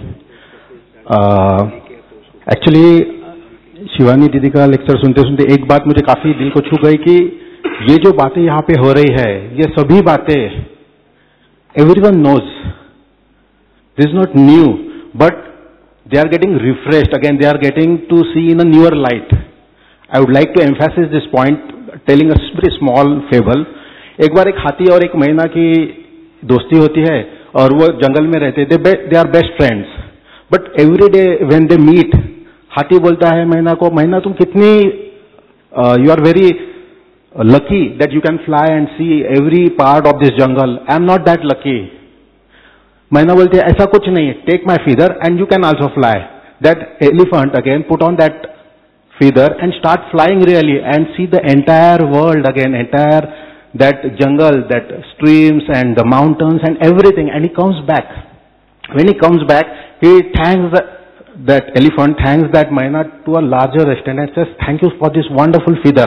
Speaker 10: Actually, Shivani दीदी का लेक्चर सुनते सुनते एक बात मुझे काफी दिल को छू गई कि ये जो बातें यहाँ पे हो रही है, ये सभी बातें everyone knows. This is not new, but they are getting refreshed again. They are getting to see in a newer light. I would like to emphasize this point, telling a very small fable. एक बार एक हाथी और एक मैना की दोस्ती होती है और वो जंगल में रहते थे. They are best friends. But every day when they meet, हाथी बोलता है मैना को, मैना तुम कितनी you are very lucky that you can fly and see every part of this jungle. I am not that lucky. मैना बोलते है ऐसा कुछ नहीं, take my feather and you can also fly. That elephant again put on that feather and start flying really and see the entire world again, entire that jungle, that streams and the mountains and everything, and he comes back. When he comes back, he thanks that elephant, thanks that Maina to a larger extent and says, thank you for this wonderful feather.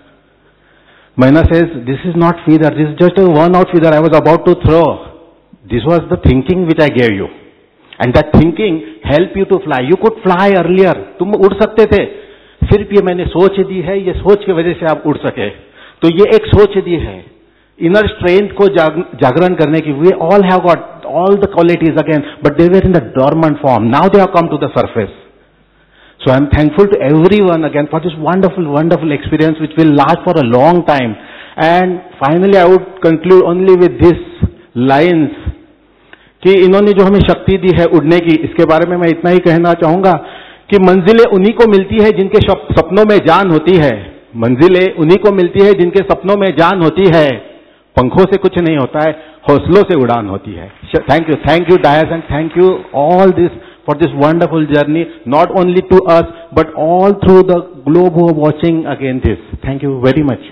Speaker 10: Maina says, this is not feather, this is just a worn-out feather I was about to throw. This was the thinking which I gave you. And that thinking helped you to fly. You could fly earlier. तुम उड़ सकते थे. सिर्फ ये मैंने सोच दी है, ये सोच की वजह से आप उड़ सके. तो ये एक सोच दी है. Inner strength को जागरण करने की. We all have got all the qualities again, but they were in the dormant form. Now they have come to the surface. So I am thankful to everyone again for this wonderful, wonderful experience which will last for a long time. And finally I would conclude only with this lines कि इन्होंने जो हमें शक्ति दी है उड़ने की, इसके बारे में मैं इतना ही कहना चाहूंगा कि मंजिलें उन्हीं को मिलती है जिनके सपनों में जान होती है. मंजिलें उन्हीं को मिलती है जिनके सपनों में जान होती है. पंखों से कुछ नहीं होता है, हौसलों से उड़ान होती है. Thank you Dayas, and thank you all this for this wonderful journey, not only to us but all through the globe who are watching again this. Thank you very much.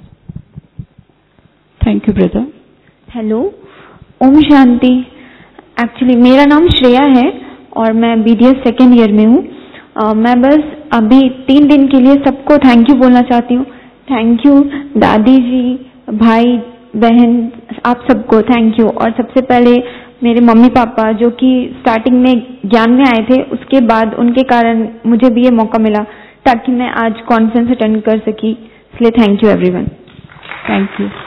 Speaker 1: Thank you brother.
Speaker 11: Hello, ओम शांति. एक्चुअली मेरा नाम श्रेया है और मैं BDS सेकेंड ईयर में हूँ. मैं बस अभी 3 दिन के लिए सबको थैंक यू बोलना चाहती हूँ. थैंक यू दादी जी, भाई बहन, आप सबको थैंक यू. और सबसे पहले मेरे मम्मी पापा जो कि स्टार्टिंग में ज्ञान में आए थे, उसके बाद उनके कारण मुझे भी ये मौका मिला ताकि मैं आज कॉन्फ्रेंस अटेंड कर सकी. इसलिए thank you everyone.
Speaker 1: Thank you.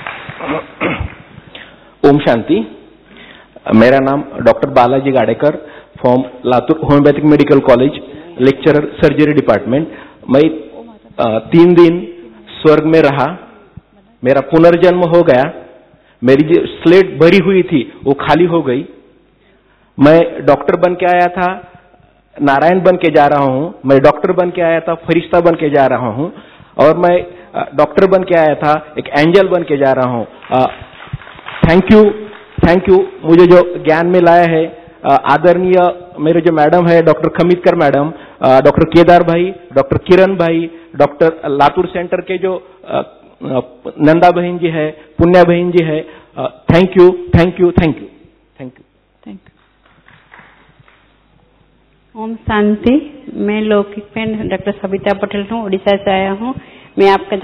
Speaker 7: ओम शांति। मेरा नाम doctor Balaji Gadekar from Latur homeopathic medical college, lecturer surgery department. मैं 3 दिन स्वर्ग में रहा, मेरा पुनर्जन्म हो गया, मेरी जो स्लेट भरी हुई थी वो खाली हो गई। मैं डॉक्टर बन के आया था, नारायण बन के जा रहा हूं। मैं डॉक्टर बन के आया था, फरिश्ता बन के जा रहा हूं। और मैं डॉक्टर बन के आया था, एक एंजल बन के जा रहा हूं। थैंक यू मुझे जो ज्ञान में लाया है। आदरणीय मेरे जो मैडम है doctor Khamidkar madam, doctor Kedar भाई, डॉक्टर किरण भाई, डॉक्टर लातूर सेंटर के जो नंदा बहन जी है, पुण्या बहन जी है, थैंक यू।
Speaker 12: ओम शांति। मैं लौकिक में डॉक्टर सविता पटेल हूँ, उड़ीसा से आया हूँ। मैं आपका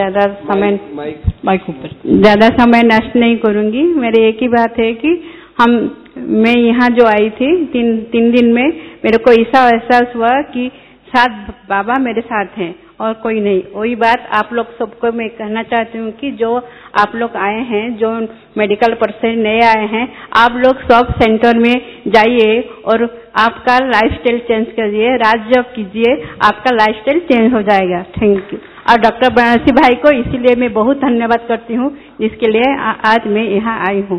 Speaker 12: ज्यादा समय नष्ट नहीं करूंगी। मेरी एक ही बात है कि मैं यहाँ जो आई थी 3 दिन में, मेरे को ऐसा एहसास हुआ कि साथ बाबा मेरे साथ हैं और कोई नहीं। वही बात आप लोग सबको मैं कहना चाहती हूँ कि जो आप लोग आए हैं, जो मेडिकल पर्सन नए आए हैं, आप लोग सब सेंटर में जाइए और आपका लाइफस्टाइल चेंज करिए, राजयोग कीजिए, आपका लाइफस्टाइल चेंज हो जाएगा। Thank you. और डॉक्टर बनारसी भाई को इसीलिए मैं बहुत धन्यवाद करती हूँ, जिसके लिए आज मैं यहाँ आई हूँ।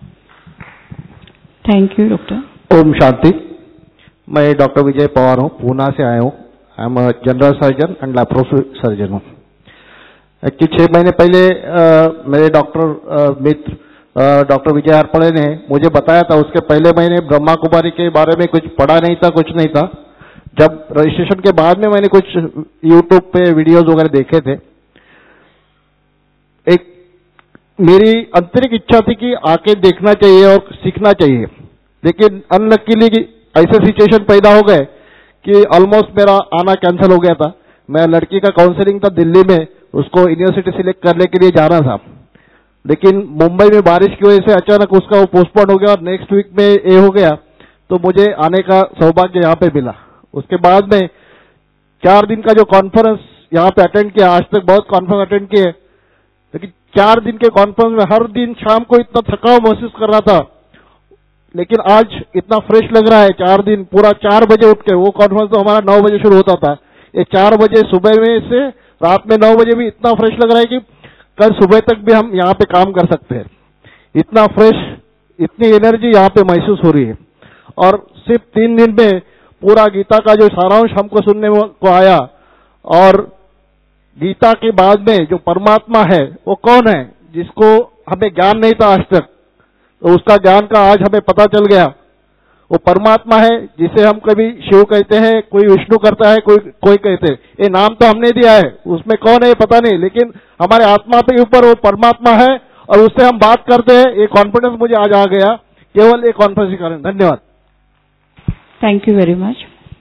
Speaker 1: Thank you doctor.
Speaker 10: ओम शांति। मैं डॉक्टर विजय पवार हूँ, पूना से आया हूँ। I am general surgeon and laparoscopic surgeon हूँ। एक्चुअली 6 महीने पहले मेरे डॉक्टर मित्र डॉक्टर विजय हरपड़े ने मुझे बताया था। उसके पहले मैंने ब्रह्मा कुमारी के बारे में कुछ पढ़ा नहीं था, कुछ नहीं था। जब रजिस्ट्रेशन के बाद में मैंने कुछ यूट्यूब पे वीडियोस वगैरह देखे थे, एक मेरी आंतरिक इच्छा थी कि आके देखना चाहिए और सीखना चाहिए। लेकिन अनलकीली ऐसे सिचुएशन पैदा हो गए कि ऑलमोस्ट मेरा आना कैंसिल हो गया था। मैं लड़की का काउंसलिंग था दिल्ली में, उसको यूनिवर्सिटी सिलेक्ट करने के लिए जाना था, लेकिन मुंबई में बारिश की वजह से अचानक उसका वो पोस्टपोन हो गया और नेक्स्ट वीक में ये हो गया। तो मुझे आने का सौभाग्य यहाँ पे मिला। उसके बाद में 4 दिन का जो कॉन्फ्रेंस यहाँ पे अटेंड किया, आज तक बहुत कॉन्फ्रेंस अटेंड किए, लेकिन 4 दिन के कॉन्फ्रेंस में हर दिन शाम को इतना थकाव महसूस कर रहा था, लेकिन आज इतना फ्रेश लग रहा है। 4 दिन पूरा 4 बजे उठ के, वो कॉन्फ्रेंस तो हमारा 9 बजे शुरू होता था, ये 4 बजे सुबह में से रात में 9 बजे भी इतना फ्रेश लग रहा है कि कल सुबह तक भी हम यहाँ पे काम कर सकते हैं। इतना फ्रेश, इतनी एनर्जी यहाँ पे महसूस हो रही है। और सिर्फ 3 दिन में पूरा गीता का जो सारांश हमको सुनने को आया, और गीता के बाद में जो परमात्मा है वो कौन है, जिसको हमें ज्ञान नहीं था आज तक, तो उसका ज्ञान का आज हमें पता चल गया। वो परमात्मा है, जिसे हम कभी शिव कहते हैं, कोई विष्णु करता है, कोई कहते हैं। ये नाम तो हमने दिया है, उसमें कौन है पता नहीं, लेकिन हमारे आत्मा के ऊपर वो परमात्मा है और उससे हम बात करते हैं। ये कॉन्फिडेंस मुझे आज आ गया केवल ये कॉन्फ्रेंस के कारण। धन्यवाद।
Speaker 1: Thank you very much.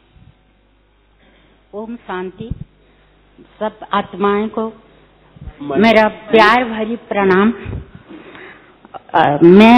Speaker 12: ओम शांति। सब आत्माएं को मेरा प्यार भरी प्रणाम। मैं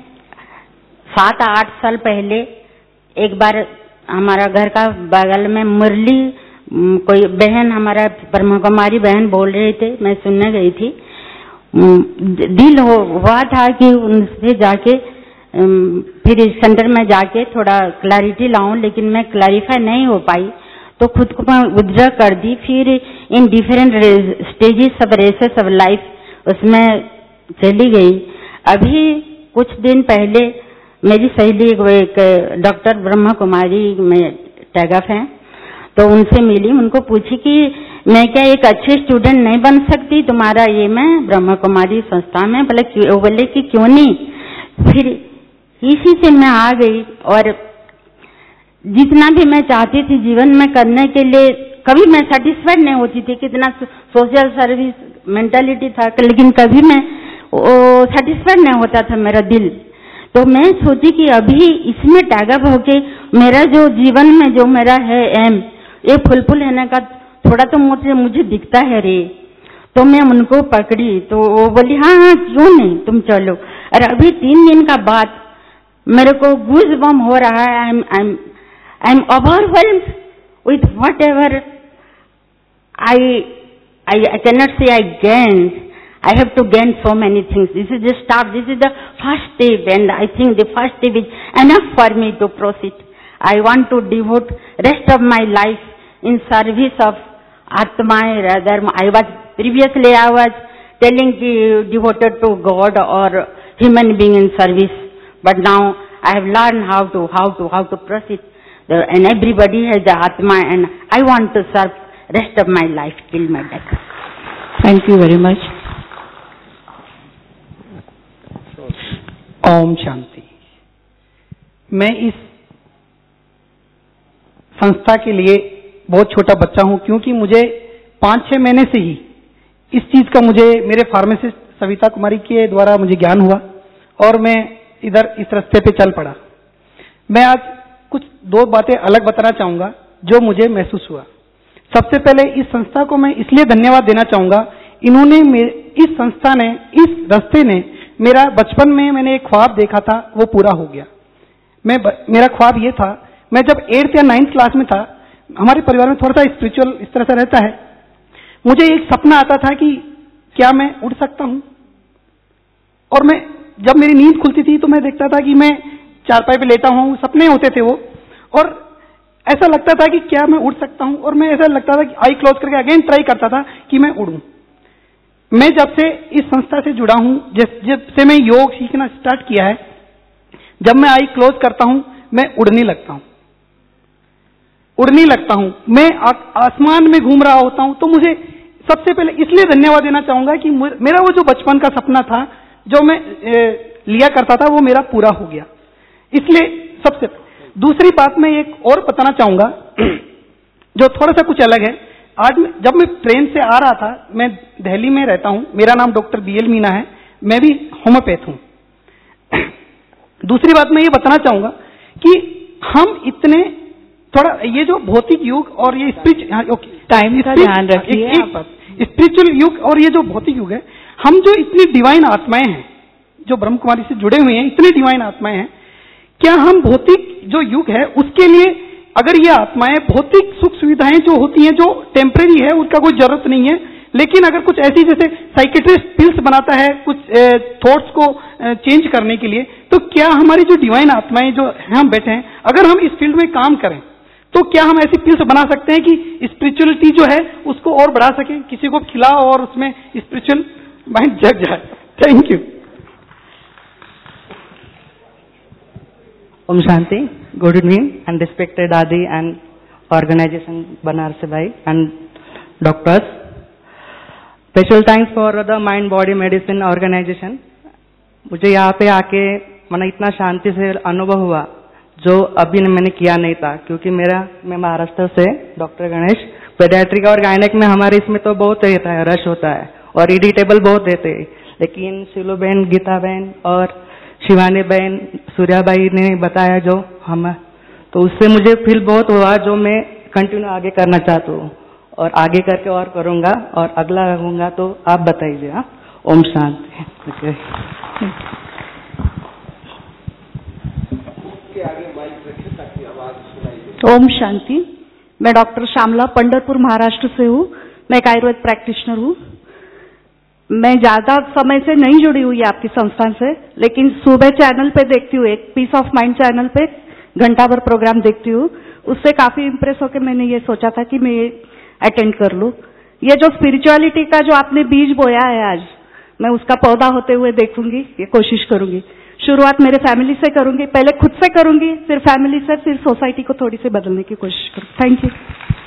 Speaker 12: 7-8 साल पहले एक बार हमारा घर का बगल में मुरली कोई बहन, हमारा ब्रह्मा कुमारी बहन बोल रहे थे, मैं सुनने गई थी। दिल हुआ था कि उनसे जाके फिर इस सेंटर में जाके थोड़ा क्लैरिटी लाऊं, लेकिन मैं क्लैरिफाई नहीं हो पाई, तो खुद को मैं विथड्रॉ कर दी। फिर इन different stages of races of life उसमें चली गई। अभी कुछ दिन पहले मेरी सहेली एक डॉक्टर ब्रह्मा कुमारी में टैगअप है, तो उनसे मिली, उनको पूछी कि मैं क्या एक अच्छे स्टूडेंट नहीं बन सकती तुम्हारा ये मैं ब्रह्मा कुमारी संस्था में? बोले कि क्यों नहीं। फिर इसी से मैं आ गई, और जितना भी मैं चाहती थी जीवन में करने के लिए, कभी मैं सेटिस्फाइड नहीं होती थी। कितना सोशल सर्विस मेंटालिटी था, लेकिन कभी मैं सेटिस्फाइड नहीं होता था मेरा दिल। तो मैं सोची कि अभी इसमें टैगअप होके मेरा जो जीवन में जो मेरा है एम, ये फुलफिल होने का थोड़ा तो मुझे दिखता है रे। तो मैं उनको पकड़ी, तो वो बोली हाँ हाँ क्यों नहीं, तुम चलो। और अभी 3 दिन का बाद मेरे को गूज़बम्प हो रहा है। I am overwhelmed with whatever I cannot say I gained. I have to gain so many things. This is the start. This is the first step, and I think the first step is enough for me to proceed. I want to devote rest of my life in service of Atma. Rather, previously I was telling devoted to God or human being in service, but now I have learned how to proceed. And everybody has the Atma, and I want to serve rest of my life till my death.
Speaker 1: Thank you very much.
Speaker 13: ओम शांति। मैं इस संस्था के लिए बहुत छोटा बच्चा हूं, क्योंकि मुझे 5-6 महीने से ही इस चीज का मुझे मेरे फार्मासिस्ट सविता कुमारी के द्वारा मुझे ज्ञान हुआ और मैं इधर इस रास्ते पे चल पड़ा। मैं आज कुछ 2 बातें अलग बताना चाहूंगा जो मुझे महसूस हुआ। सबसे पहले इस संस्था को मैं इसलिए धन्यवाद देना चाहूंगा, इन्होंने इस संस्था ने, इस रास्ते ने मेरा बचपन में मैंने एक ख्वाब देखा था, वो पूरा हो गया। मेरा ख्वाब ये था, मैं जब 8th या 9th क्लास में था, हमारे परिवार में थोड़ा सा स्पिरिचुअल इस तरह से रहता है, मुझे एक सपना आता था कि क्या मैं उड़ सकता हूं। और मैं जब मेरी नींद खुलती थी तो मैं देखता था कि मैं चारपाई पे लेटा हूं, सपने होते थे वो, और ऐसा लगता था कि क्या मैं उड़ सकता हूं। और मैं ऐसा लगता था कि आई क्लोज करके अगेन ट्राई करता था कि मैं उड़ूं। मैं जब से इस संस्था से जुड़ा हूं, जब से मैं योग सीखना स्टार्ट किया है, जब मैं आई क्लोज करता हूं मैं उड़ने लगता हूं, मैं आसमान में घूम रहा होता हूं। तो मुझे सबसे पहले इसलिए धन्यवाद देना चाहूंगा कि मेरा वो जो बचपन का सपना था जो मैं लिया करता था वो मेरा पूरा हो गया। इसलिए सबसे दूसरी बात मैं एक और बताना चाहूंगा जो थोड़ा सा कुछ अलग है। आज जब मैं ट्रेन से आ रहा था, मैं दिल्ली में रहता हूं, मेरा नाम डॉक्टर BL मीना है, मैं भी होम्योपैथ हूं। दूसरी बात मैं ये बताना चाहूंगा कि हम इतने थोड़ा ये जो भौतिक युग और ये
Speaker 1: टाइम का ध्यान रखिए,
Speaker 13: स्पिरिचुअल युग और ये जो भौतिक युग है, हम जो इतनी डिवाइन आत्माएं हैं जो ब्रह्म कुमारी से जुड़े हुए हैं, इतनी डिवाइन आत्माएं हैं, क्या हम भौतिक जो युग है उसके लिए अगर ये आत्माएं भौतिक सुख सुविधाएं जो होती हैं जो टेम्परेरी है उसका कोई जरूरत नहीं है, लेकिन अगर कुछ ऐसी जैसे साइकेट्रिस्ट पिल्स बनाता है कुछ थॉट्स को चेंज करने के लिए, तो क्या हमारी जो डिवाइन आत्माएं जो हम बैठे हैं, अगर हम इस फील्ड में काम करें तो क्या हम ऐसी पिल्स बना सकते हैं कि स्पिरिचुअलिटी जो है उसको और बढ़ा सके, किसी को खिलाओ और उसमें स्पिरिचुअल माइंड जग जाए। Thank you.
Speaker 14: Om Shanti, good evening and respected Adi and organization Banarsi Bhai and doctors. Special thanks for the Mind Body Medicine organization. मुझे यहाँ पे आके मैंने इतना शांति से अनुभव हुआ जो अभी मैंने किया नहीं था, क्योंकि मैं महाराष्ट्र से डॉक्टर गणेश पेडियाट्रिक और गायनेक में हमारे इसमें तो बहुत रहता है, रश होता है और इरिटेबल बहुत रहते हैं, लेकिन शिलो बहन, गीता बहन और शिवानी बहन, सूर्याबाई ने बताया जो हम, तो उससे मुझे फील बहुत हुआ जो मैं कंटिन्यू आगे करना चाहता हूँ और आगे करके और करूँगा और अगला रहूँगा। तो आप बताइए। हाँ, ओम शांति।
Speaker 15: ओम शांति। मैं डॉक्टर श्यामला पंढरपुर महाराष्ट्र से हूँ। मैं एक आयुर्वेद प्रैक्टिशनर हूँ। मैं ज्यादा समय से नहीं जुड़ी हुई आपकी संस्थान से, लेकिन सुबह चैनल पे देखती हूँ, एक पीस ऑफ माइंड चैनल पे घंटा भर प्रोग्राम देखती हूँ। उससे काफी इम्प्रेस होकर मैंने ये सोचा था कि मैं ये अटेंड कर लूँ। ये जो स्पिरिचुअलिटी का जो आपने बीज बोया है आज, मैं उसका पौधा होते हुए देखूंगी, ये कोशिश करूंगी। शुरुआत मेरे फैमिली से करूंगी, पहले खुद से करूंगी, फिर फैमिली से, फिर सोसाइटी को थोड़ी सी बदलने की कोशिश करूँ। Thank you.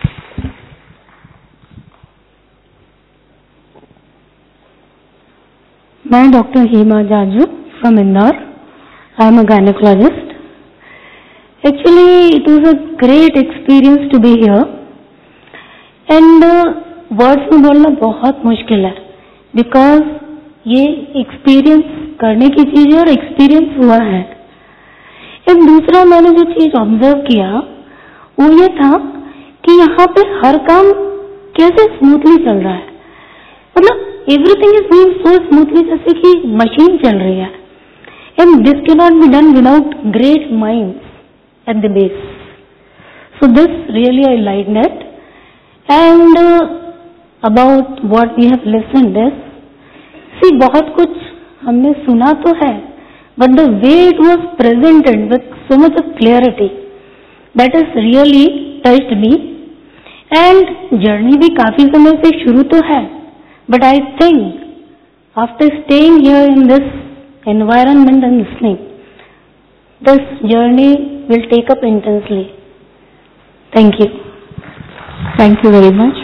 Speaker 6: मैं doctor Hema Jaju from Indore. I am a gynaecologist. Actually it was a great experience to be here and words में बोलना बहुत मुश्किल है, बिकॉज ये एक्सपीरियंस करने की चीज है और एक्सपीरियंस हुआ है। एक दूसरा मैंने जो चीज ऑब्जर्व किया वो ये था कि यहाँ पे हर काम कैसे स्मूथली चल रहा है, मतलब everything is going so smoothly जैसे कि मशीन चल रही है। And this can not be done without great mind at the base. So this really I like that. And about what we have listened is
Speaker 16: भी बहुत कुछ हमने सुना तो है, but the way it was presented with so much of clarity, that has really touched me. And journey भी काफी समय से शुरू तो है, but I think after staying here in this environment and listening, this journey will take up intensely. Thank you.
Speaker 1: Thank you very much.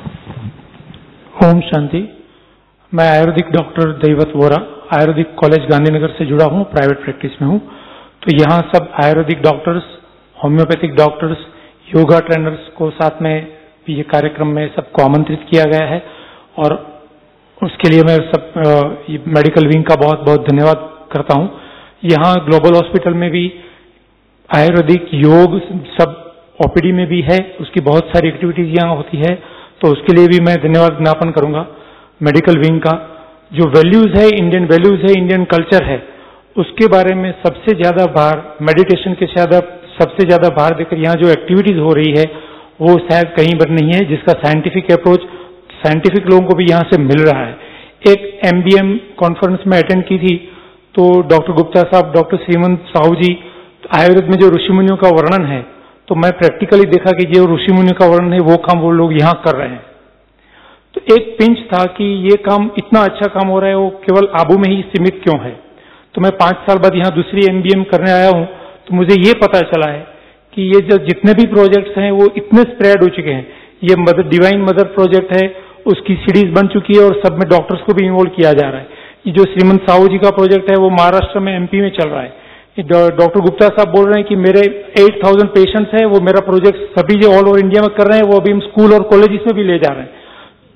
Speaker 17: ओम शांति। मैं आयुर्वेदिक डॉक्टर दैवत वोरा आयुर्वेदिक कॉलेज गांधीनगर से जुड़ा हूँ, प्राइवेट प्रैक्टिस में हूँ। तो यहाँ सब Ayurvedic doctors, homeopathic doctors, yoga trainers को साथ में ये कार्यक्रम में सबको आमंत्रित किया गया है और उसके लिए मैं सब मेडिकल विंग का बहुत बहुत धन्यवाद करता हूँ। यहाँ ग्लोबल हॉस्पिटल में भी आयुर्वेदिक योग सब ओपीडी में भी है, उसकी बहुत सारी एक्टिविटीज यहाँ होती है, तो उसके लिए भी मैं धन्यवाद ज्ञापन करूंगा मेडिकल विंग का। जो वैल्यूज है, इंडियन वैल्यूज है, इंडियन कल्चर है, उसके बारे में सबसे ज्यादा भार मेडिटेशन के सबसे ज्यादा भार देकर यहाँ जो एक्टिविटीज हो रही है वो शायद कहीं पर नहीं है, जिसका साइंटिफिक अप्रोच साइंटिफिक लोगों को भी यहाँ से मिल रहा है। एक MBM कॉन्फ्रेंस में अटेंड की थी तो डॉक्टर गुप्ता साहब, डॉक्टर श्रीमंत साहू जी, आयुर्वेद में जो ऋषि मुनियों का वर्णन है, तो मैं प्रैक्टिकली देखा कि जो ऋषि मुनियों का वर्णन है वो काम वो लोग यहाँ कर रहे हैं। तो एक पिंच था कि ये काम इतना अच्छा काम हो रहा है, वो केवल आबू में ही सीमित क्यों है। तो मैं 5 साल बाद यहाँ दूसरी MBM करने आया हूँ, तो मुझे ये पता चला है कि ये जो जितने भी प्रोजेक्ट्स हैं वो इतने स्प्रेड हो चुके हैं। ये डिवाइन मदर प्रोजेक्ट है, उसकी सीरीज बन चुकी है और सब में डॉक्टर्स को भी इन्वॉल्व किया जा रहा है। ये जो श्रीमंत साहू जी का प्रोजेक्ट है वो महाराष्ट्र में, MP में चल रहा है। डॉक्टर गुप्ता साहब बोल रहे हैं कि मेरे 8000 पेशेंट्स हैं, वो मेरा प्रोजेक्ट सभी जो ऑल ओवर इंडिया में कर रहे हैं, वो अभी हम स्कूल और कॉलेजेस में भी ले जा रहे हैं।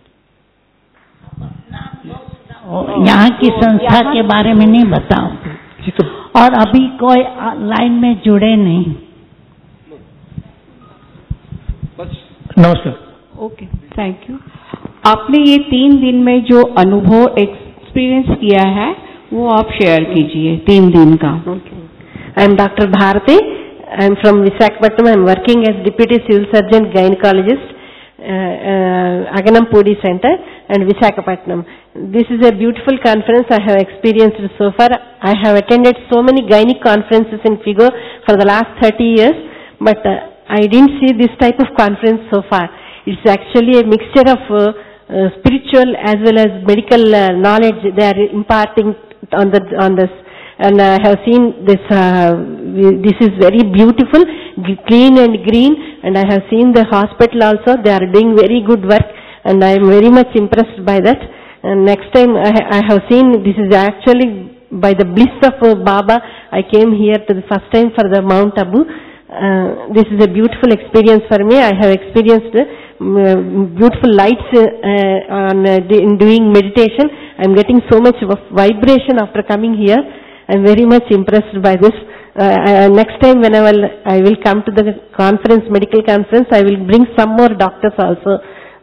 Speaker 18: यहाँ की संस्था के बारे में नहीं बताओ, और अभी कोई लाइन में जुड़े नहीं।
Speaker 17: नमस्कार।
Speaker 1: Okay, thank you. आपने ये 3 दिन में जो अनुभव एक्सपीरियंस किया है वो आप शेयर कीजिए, 3 दिन का।
Speaker 19: I am Dr. Bharati. I am from Visakhapatnam. I am working as Deputy Civil Surgeon Gynecologist, Aganam Puri Center and Visakhapatnam. This is a beautiful conference I have experienced so far. I have attended so many gynec conferences in FIGO for the last 30 years, but I didn't see this type of conference so far. It's actually a mixture of spiritual as well as medical knowledge they are imparting on this. And I have seen this, this is very beautiful, clean and green, and I have seen the hospital also, they are doing very good work, and I am very much impressed by that. And next time I have seen, this is actually by the bliss of Baba, I came here to the first time for the Mount Abu. This is a beautiful experience for me. I have experienced beautiful lights in doing meditation. I am getting so much vibration after coming here. I am very much impressed by this. Next time when I will come to the conference, medical conference, I will bring some more doctors also.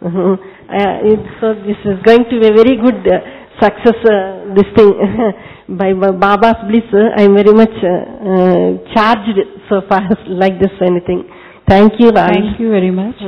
Speaker 19: So this is going to be a very good success, this thing. By Baba's bliss, I am very much charged so far like this anything. Thank you, Raj.
Speaker 1: Thank you very much.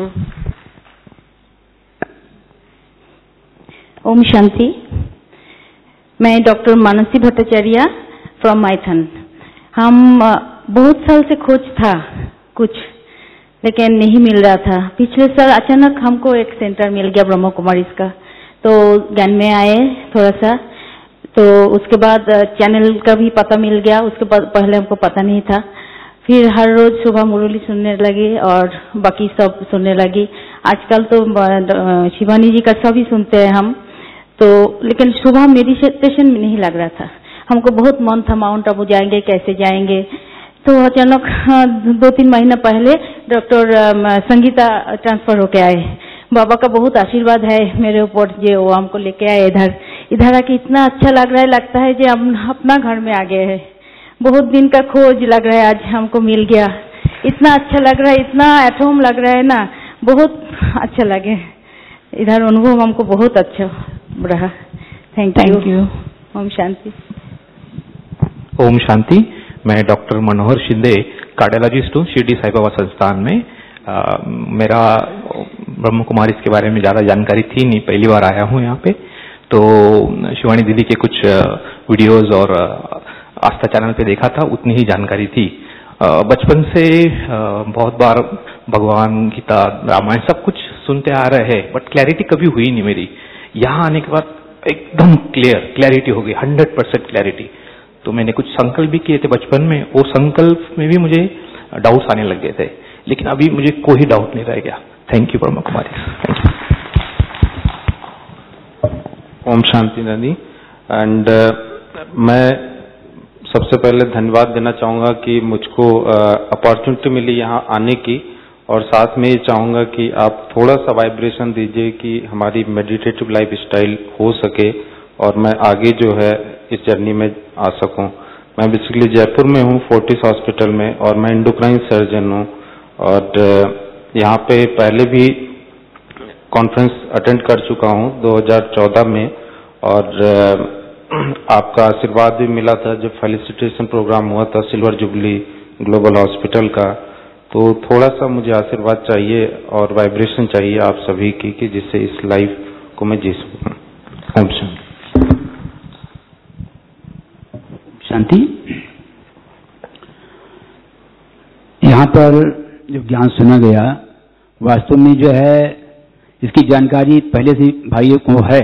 Speaker 12: ओम शांति। मैं डॉक्टर मानसी भट्टाचार्य फ्रॉम माइथन। हम बहुत साल से खोज था कुछ, लेकिन नहीं मिल रहा था। पिछले साल अचानक हमको एक सेंटर मिल गया ब्रह्मा कुमारीज का, तो ज्ञान में आए थोड़ा सा। तो उसके बाद चैनल का भी पता मिल गया, उसके पहले हमको पता नहीं था। फिर हर रोज सुबह मुरली सुनने लगी और बाकी सब सुनने लगी। आजकल तो शिवानी जी का सभी सुनते हैं हम, तो लेकिन सुबह मेडिटेशन में नहीं लग रहा था। हमको बहुत मन था माउंट आबू जाएंगे, कैसे जाएंगे। तो अचानक 2-3 महीना पहले डॉक्टर संगीता ट्रांसफर होके आए। बाबा का बहुत आशीर्वाद है मेरे ऊपर, जो वो हमको लेके आए इधर आके इतना अच्छा लग रहा है, लगता है जो हम अपना घर में आ गए हैं। बहुत दिन का खोज लग रहा है, आज हमको मिल गया। इतना अच्छा लग रहा है, इतना एट होम लग रहा है ना, बहुत अच्छा लगे। इधर अनुभव हमको बहुत अच्छा रहा। Thank you. ओम शांति।
Speaker 20: ओम शांति। मैं डॉक्टर मनोहर शिंदे, कार्डियोलॉजिस्ट हूँ शिरडी साई बाबा संस्थान में। मेरा ब्रह्म कुमारी के बारे में ज़्यादा जानकारी थी नहीं, पहली बार आया हूँ यहाँ पे। तो शिवानी दीदी के कुछ वीडियोस और आस्था चैनल पे देखा था, उतनी ही जानकारी थी। बचपन से बहुत बार भगवान, गीता, रामायण सब कुछ सुनते आ रहे हैं, बट क्लैरिटी कभी हुई नहीं मेरी। यहाँ आने के बाद एकदम क्लैरिटी हो गई, 100% क्लैरिटी। तो मैंने कुछ संकल्प भी किए थे बचपन में, और संकल्प में भी मुझे डाउट्स आने लग गए थे, लेकिन अभी मुझे कोई डाउट नहीं रह गया। Thank you Brahma Kumari. Thank you.
Speaker 5: ओम शांति दादी। एंड मैं सबसे पहले धन्यवाद देना चाहूँगा कि मुझको अपॉर्चुनिटी मिली यहाँ आने की, और साथ में ये चाहूँगा कि आप थोड़ा सा वाइब्रेशन दीजिए कि हमारी मेडिटेटिव लाइफ स्टाइल हो सके और मैं आगे जो है इस जर्नी में आ सकूँ। मैं बेसिकली जयपुर में हूँ, फोर्टिस हॉस्पिटल में, और मैं एंडोक्राइन सर्जन हूँ, और यहाँ पे पहले भी कॉन्फ्रेंस अटेंड कर चुका हूँ 2014 में, और आपका आशीर्वाद भी मिला था जब फेलिसिटेशन प्रोग्राम हुआ था सिल्वर जुबली ग्लोबल हॉस्पिटल का। तो थोड़ा सा मुझे आशीर्वाद चाहिए और वाइब्रेशन चाहिए आप सभी की, कि जिससे इस लाइफ को मैं जी सकूँ। ओम
Speaker 21: शांति। यहाँ पर जो ज्ञान सुना गया, वास्तव में जो है इसकी जानकारी पहले से भाइयों को है।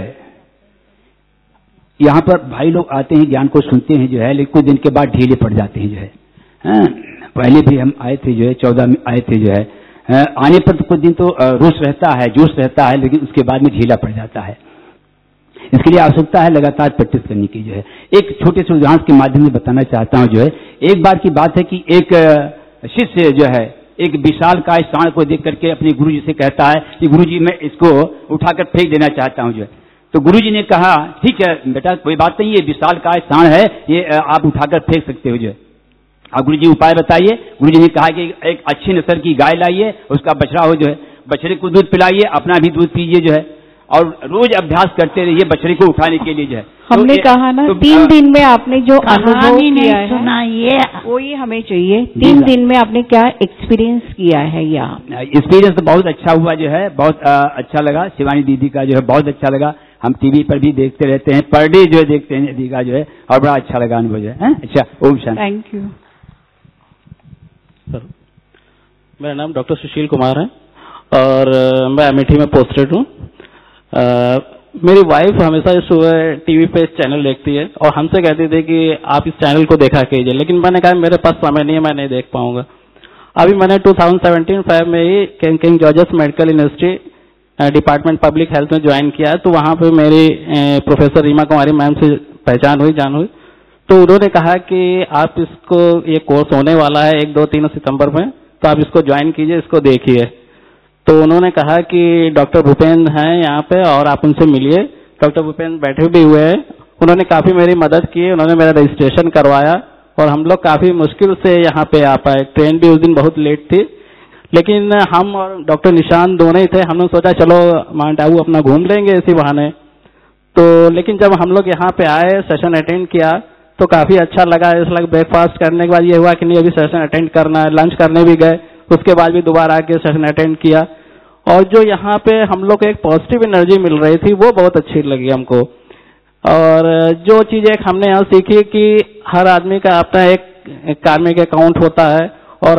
Speaker 21: यहाँ पर भाई लोग आते हैं, ज्ञान को सुनते हैं जो है, लेकिन कुछ दिन के बाद ढीले पड़ जाते हैं जो है। पहले भी हम आए थे जो है, 14 में आए थे जो है, आने पर तो कुछ दिन तो रोष रहता है, जोश रहता है, लेकिन उसके बाद में ढीला पड़ जाता है। इसके लिए आवश्यकता है लगातार प्रैक्टिस करने की जो है। एक छोटे से उदाहरण के माध्यम से बताना चाहता हूँ जो है। एक बार की बात है कि एक शिष्य जो है एक विशालकाय सांड को देख करके अपने गुरुजी से कहता है कि गुरुजी मैं इसको उठाकर फेंक देना चाहता हूँ जो है। तो गुरुजी ने कहा ठीक है बेटा, कोई बात नहीं, ये विशालकाय सांड है, ये आप उठाकर फेंक सकते हो जो है। अब गुरुजी उपाय बताइए। गुरुजी ने कहा कि एक अच्छी नस्ल की गाय लाइए, उसका बछड़ा हो जो है, बछड़े को दूध पिलाइए, अपना भी दूध पीजिए जो है, और रोज अभ्यास करते रहिए बछड़े को उठाने के लिए जो है।
Speaker 1: हमने कहा ना 3 दिन में आपने जो अनुभव किया है
Speaker 18: सुना, ये
Speaker 1: वही हमें चाहिए। 3 दिन में आपने क्या एक्सपीरियंस किया है? यहाँ
Speaker 21: एक्सपीरियंस तो बहुत अच्छा हुआ जो है, बहुत अच्छा लगा। शिवानी दीदी का जो है बहुत अच्छा लगा। हम टीवी पर भी देखते रहते हैं, पर डे जो है देखते हैं दीदी का जो है, और बड़ा अच्छा लगा अनुभव जो है। अच्छा, ओम शांति।
Speaker 1: Thank you
Speaker 3: sir. मेरा नाम डॉक्टर सुशील कुमार है और मैं अमेठी में पोस्टेड हूँ। मेरी वाइफ हमेशा सुबह टीवी पे चैनल देखती है और हमसे कहती थी कि आप इस चैनल को देखा कीजिए, लेकिन मैंने कहा मेरे पास समय नहीं है, मैं नहीं देख पाऊंगा। अभी मैंने 2017 में ही King George's medical university department public health में ज्वाइन किया है। तो वहाँ पे मेरी प्रोफेसर रीमा कुमारी मैम से जान हुई। तो उन्होंने कहा कि आप इसको, ये कोर्स होने वाला है 1, 2, 3 सितंबर में, तो आप इसको ज्वाइन कीजिए, इसको देखिए। तो उन्होंने कहा कि डॉक्टर भूपेंद्र हैं यहाँ पे और आप उनसे मिलिए। डॉक्टर भूपेंद्र बैठे भी हुए हैं, उन्होंने काफी मेरी मदद की, उन्होंने मेरा रजिस्ट्रेशन करवाया और हम लोग काफी मुश्किल से यहाँ पे आ पाए। ट्रेन भी उस दिन बहुत लेट थी, लेकिन हम और डॉक्टर निशान दोनों ही थे। हमने सोचा चलो माउंट आबू अपना घूम लेंगे इसी बहाने। तो लेकिन जब हम लोग यहाँ पे आए, सेशन अटेंड किया तो काफी अच्छा लगा। इस लग ब्रेकफास्ट करने के बाद ये हुआ कि नहीं अभी सेशन अटेंड करना है। लंच करने भी गए, उसके बाद भी दोबारा आके सेशन अटेंड किया और जो यहाँ पे हम लोग को एक पॉजिटिव एनर्जी मिल रही थी वो बहुत अच्छी लगी हमको। और जो चीज एक हमने यहाँ सीखी कि हर आदमी का अपना एक कार्मिक अकाउंट होता है और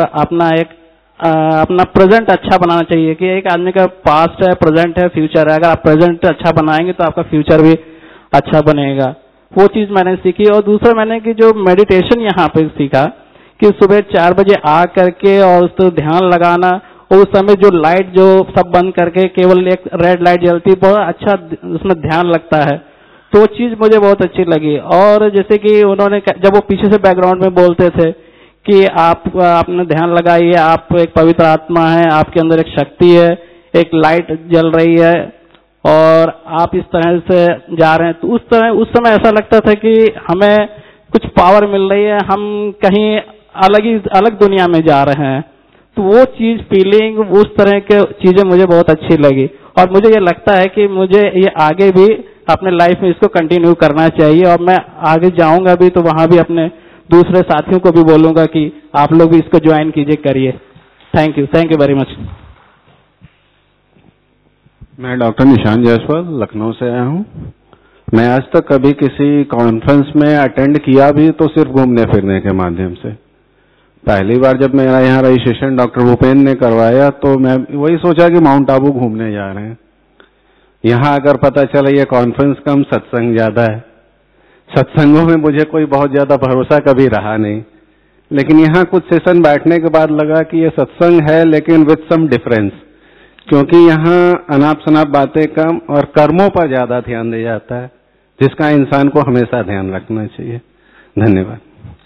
Speaker 3: अपना प्रेजेंट अच्छा बनाना चाहिए। कि एक आदमी का पास्ट है, प्रेजेंट है, फ्यूचर है। अगर आप प्रेजेंट अच्छा बनाएंगे तो आपका फ्यूचर भी अच्छा बनेगा। वो चीज मैंने सीखी। और दूसरा मैंने कि जो मेडिटेशन यहाँ पे सीखा कि सुबह 4 बजे आ करके और उस तो ध्यान लगाना, और उस समय जो लाइट जो सब बंद करके केवल एक रेड लाइट जलती, बहुत अच्छा उसमें ध्यान लगता है। तो वो चीज मुझे बहुत अच्छी लगी। और जैसे कि उन्होंने जब वो पीछे से बैकग्राउंड में बोलते थे कि आपने ध्यान लगाइए, आप एक पवित्र आत्मा है, आपके अंदर एक शक्ति है, एक लाइट जल रही है और आप इस तरह से जा रहे हैं। तो उस समय ऐसा लगता था कि हमें कुछ पावर मिल रही है, हम कहीं अलग दुनिया में जा रहे हैं। तो वो चीज फीलिंग, उस तरह के चीजें मुझे बहुत अच्छी लगी और मुझे ये लगता है कि मुझे ये आगे भी अपने लाइफ में इसको कंटिन्यू करना चाहिए। और मैं आगे जाऊंगा भी तो वहां भी अपने दूसरे साथियों को भी बोलूंगा कि आप लोग भी इसको ज्वाइन कीजिए, करिए। Thank you very much.
Speaker 22: मैं डॉक्टर निशान जायसवाल लखनऊ से आया हूँ
Speaker 2: मैं आज तक कभी किसी कॉन्फ्रेंस में अटेंड किया भी तो सिर्फ घूमने फिरने के माध्यम से। पहली बार जब मेरा यहाँ रजिस्ट्रेशन डॉक्टर भूपेन ने करवाया तो मैं वही सोचा कि माउंट आबू घूमने जा रहे हैं। यहाँ अगर पता चला ये कॉन्फ्रेंस कम सत्संग ज्यादा है। सत्संगों में मुझे कोई बहुत ज्यादा भरोसा कभी रहा नहीं, लेकिन यहाँ कुछ सेशन बैठने के बाद लगा कि ये सत्संग है लेकिन विथ सम डिफरेंस, क्योंकि यहाँ अनाप शनाप बातें कम और कर्मों पर ज्यादा ध्यान दिया जाता है, जिसका इंसान को हमेशा ध्यान रखना चाहिए। धन्यवाद।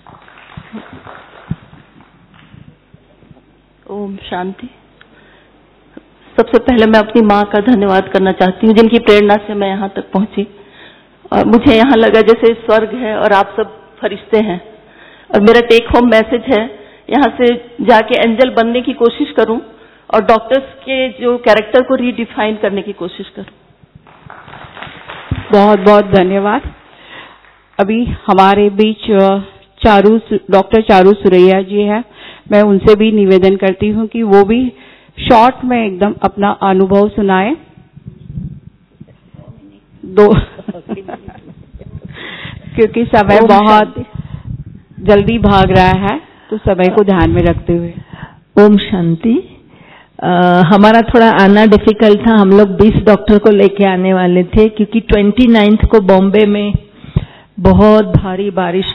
Speaker 22: ओम शांति। सबसे पहले मैं अपनी माँ का धन्यवाद करना चाहती हूँ, जिनकी प्रेरणा से मैं यहाँ तक पहुंची और मुझे यहाँ लगा जैसे स्वर्ग है और आप सब फरिश्ते हैं। और मेरा टेक होम मैसेज है, यहाँ से जाके एंजल बनने की कोशिश करूं और डॉक्टर्स के जो कैरेक्टर को रीडिफाइन करने की कोशिश करूं।
Speaker 1: बहुत बहुत धन्यवाद। अभी हमारे बीच डॉक्टर चारू सुरैया जी है। मैं उनसे भी निवेदन करती हूँ कि वो भी शॉर्ट में एकदम अपना अनुभव सुनाए। क्योंकि समय बहुत जल्दी भाग रहा है, तो समय को ध्यान में रखते हुए।
Speaker 23: ओम शांति। हमारा थोड़ा आना डिफिकल्ट था। हम लोग 20 डॉक्टर को लेके आने वाले थे, क्योंकि 29 को बॉम्बे में बहुत भारी बारिश,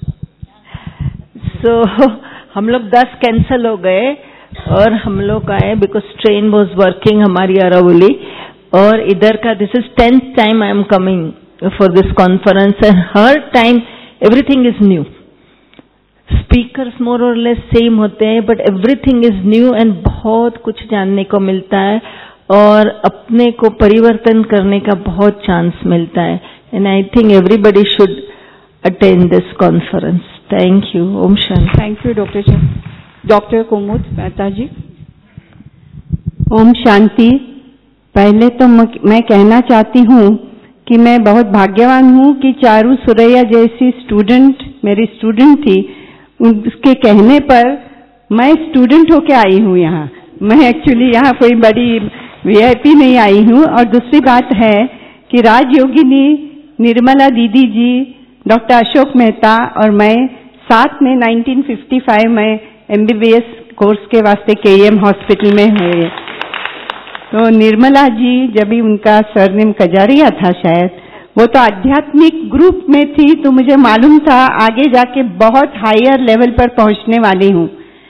Speaker 23: सो हम लोग 10 कैंसिल हो गए और हम लोग आए बिकॉज ट्रेन वॉज वर्किंग हमारी अरावली। और इधर का this is 10th time I am coming for this conference and हर time everything is new. Speakers more और लेस सेम होते हैं but everything is new and बहुत कुछ जानने को मिलता है और अपने को परिवर्तन करने का बहुत चांस मिलता है। And I think everybody should attend this conference. Thank you. ओम शांति।
Speaker 1: Thank you doctor Kumud Mehta ji.
Speaker 24: ओम शांति। पहले तो मैं कहना चाहती हूँ कि मैं बहुत भाग्यवान हूँ कि चारू सुरैया जैसी स्टूडेंट मेरी स्टूडेंट थी। उसके कहने पर मैं स्टूडेंट होके आई हूँ यहाँ। मैं एक्चुअली यहाँ कोई बड़ी वीआईपी नहीं आई हूँ। और दूसरी बात है कि राजयोगिनी निर्मला दीदी जी, डॉक्टर अशोक मेहता और मैं साथ में 1955 में एमबीबीएस कोर्स के वास्ते केईएम हॉस्पिटल में हुए। तो निर्मला जी जब भी उनका सरनेम कजारिया था शायद, वो तो आध्यात्मिक ग्रुप में थी, तो मुझे मालूम था आगे जाके बहुत हायर लेवल पर पहुंचने वाली हूँ।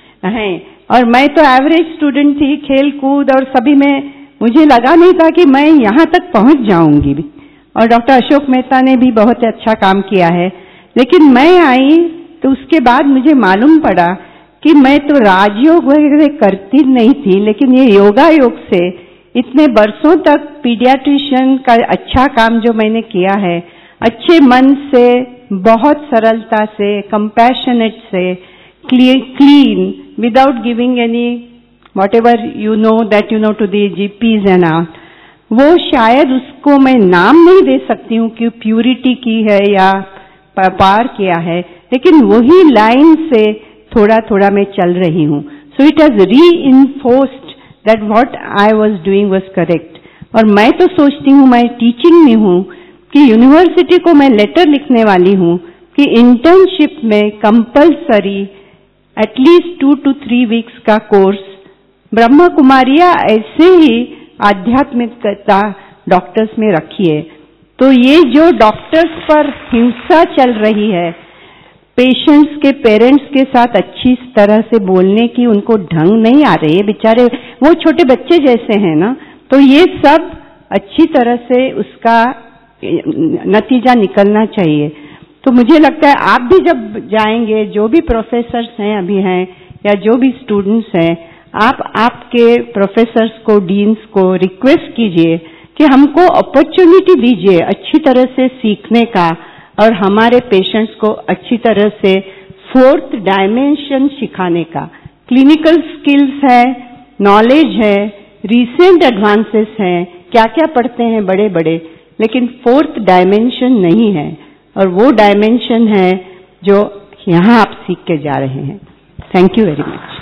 Speaker 24: और मैं तो एवरेज स्टूडेंट थी, खेल कूद और सभी में मुझे लगा नहीं था कि मैं यहाँ तक पहुंच जाऊंगी भी। और डॉक्टर अशोक मेहता ने भी बहुत अच्छा काम किया है। लेकिन मैं आई तो उसके बाद मुझे मालूम पड़ा कि मैं तो राजयोग वगैरह करती नहीं थी, लेकिन ये योगा योग से इतने बरसों तक पीडियाट्रिशियन का अच्छा काम जो मैंने किया है, अच्छे मन से, बहुत सरलता से, कंपैशनेट से, clean, without giving any whatever you know that you know to the GPs and all, वो शायद उसको मैं नाम नहीं दे सकती हूँ कि प्यूरिटी की है या पार किया है, लेकिन वही लाइन से थोड़ा थोड़ा मैं चल रही हूँ। So it has reinforced that what I was doing was correct। और मैं तो सोचती हूँ, मैं टीचिंग में हूँ, कि यूनिवर्सिटी को मैं लेटर लिखने वाली हूँ कि इंटर्नशिप में कंपलसरी एटलीस्ट 2 to 3 वीक्स का कोर्स ब्रह्मा कुमारियाँ ऐसे ही आध्यात्मिकता डॉक्टर्स में रखिए। तो ये जो डॉक्टर्स पर हिंसा चल रही है, पेशेंट्स के पेरेंट्स के साथ अच्छी तरह से बोलने की उनको ढंग नहीं आ रही है, बेचारे वो छोटे बच्चे जैसे हैं ना, तो ये सब अच्छी तरह से उसका नतीजा निकलना चाहिए। तो मुझे लगता है आप भी जब जाएंगे, जो भी प्रोफेसर्स हैं अभी हैं या जो भी स्टूडेंट्स हैं, आप आपके प्रोफेसर्स को, डीन्स को रिक्वेस्ट कीजिए कि हमको अपॉर्चुनिटी दीजिए अच्छी तरह से सीखने का और हमारे पेशेंट्स को अच्छी तरह से 4th डायमेंशन सिखाने का। क्लिनिकल स्किल्स है, नॉलेज है, रिसेंट एडवांसेस हैं, क्या क्या पढ़ते हैं बड़े बड़े, लेकिन 4th डायमेंशन नहीं है। और वो डायमेंशन है जो यहाँ आप सीख के जा रहे हैं। Thank you very much.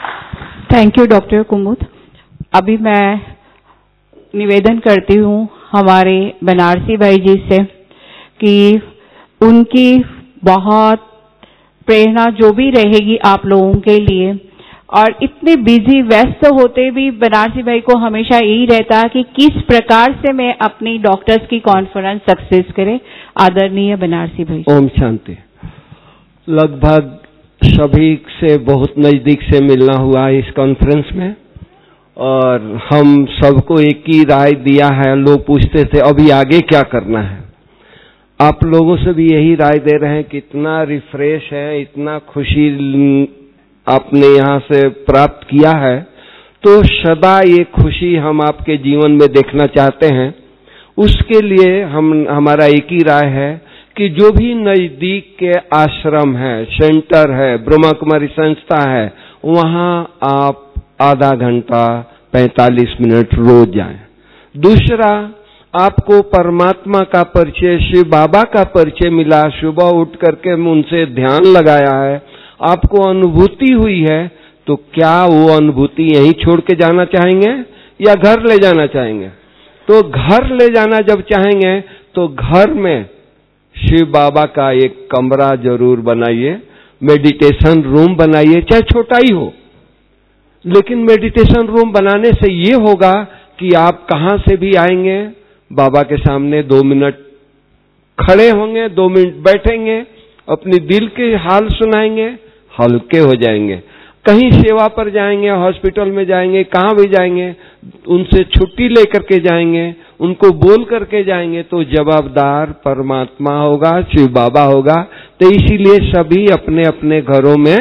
Speaker 1: Thank you doctor Kumud. अभी मैं निवेदन करती हूँ हमारे बनारसी भाई जी से कि उनकी बहुत प्रेरणा जो भी रहेगी आप लोगों के लिए, और इतने बिजी व्यस्त होते भी बनारसी भाई को हमेशा यही रहता है कि किस प्रकार से मैं अपनी डॉक्टर्स की कॉन्फ्रेंस सक्सेस करे। आदरणीय बनारसी भाई।
Speaker 4: ओम शांति। लगभग सभी से बहुत नजदीक से मिलना हुआ इस कॉन्फ्रेंस में, और हम सबको एक ही राय दिया है। लोग पूछते थे अभी आगे क्या करना है, आप लोगों से भी यही राय दे रहे हैं कि इतना रिफ्रेश है, इतना खुशी आपने यहाँ से प्राप्त किया है, तो सदा ये खुशी हम आपके जीवन में देखना चाहते हैं। उसके लिए हमारा एक ही राय है कि जो भी नजदीक के आश्रम है, सेंटर है, ब्रह्मा कुमारी संस्था है, वहाँ आप आधा घंटा 45 मिनट रोज जाएं। दूसरा, आपको परमात्मा का परिचय, शिव बाबा का परिचय मिला, सुबह उठ करके उनसे ध्यान लगाया है, आपको अनुभूति हुई है, तो क्या वो अनुभूति यहीं छोड़ के जाना चाहेंगे या घर ले जाना चाहेंगे? तो घर ले जाना जब चाहेंगे तो घर में शिव बाबा का एक कमरा जरूर बनाइए, मेडिटेशन रूम बनाइए, चाहे छोटा ही हो। लेकिन मेडिटेशन रूम बनाने से ये होगा कि आप कहां से भी आएंगे, बाबा के सामने 2 मिनट खड़े होंगे, 2 मिनट बैठेंगे, अपनी दिल के हाल सुनाएंगे, हल्के हो जाएंगे। कहीं सेवा पर जाएंगे, हॉस्पिटल में जाएंगे, कहां भी जाएंगे, उनसे छुट्टी लेकर के जाएंगे, उनको बोल करके जाएंगे, तो जवाबदार परमात्मा होगा, शिव बाबा होगा। तो इसीलिए सभी अपने अपने घरों में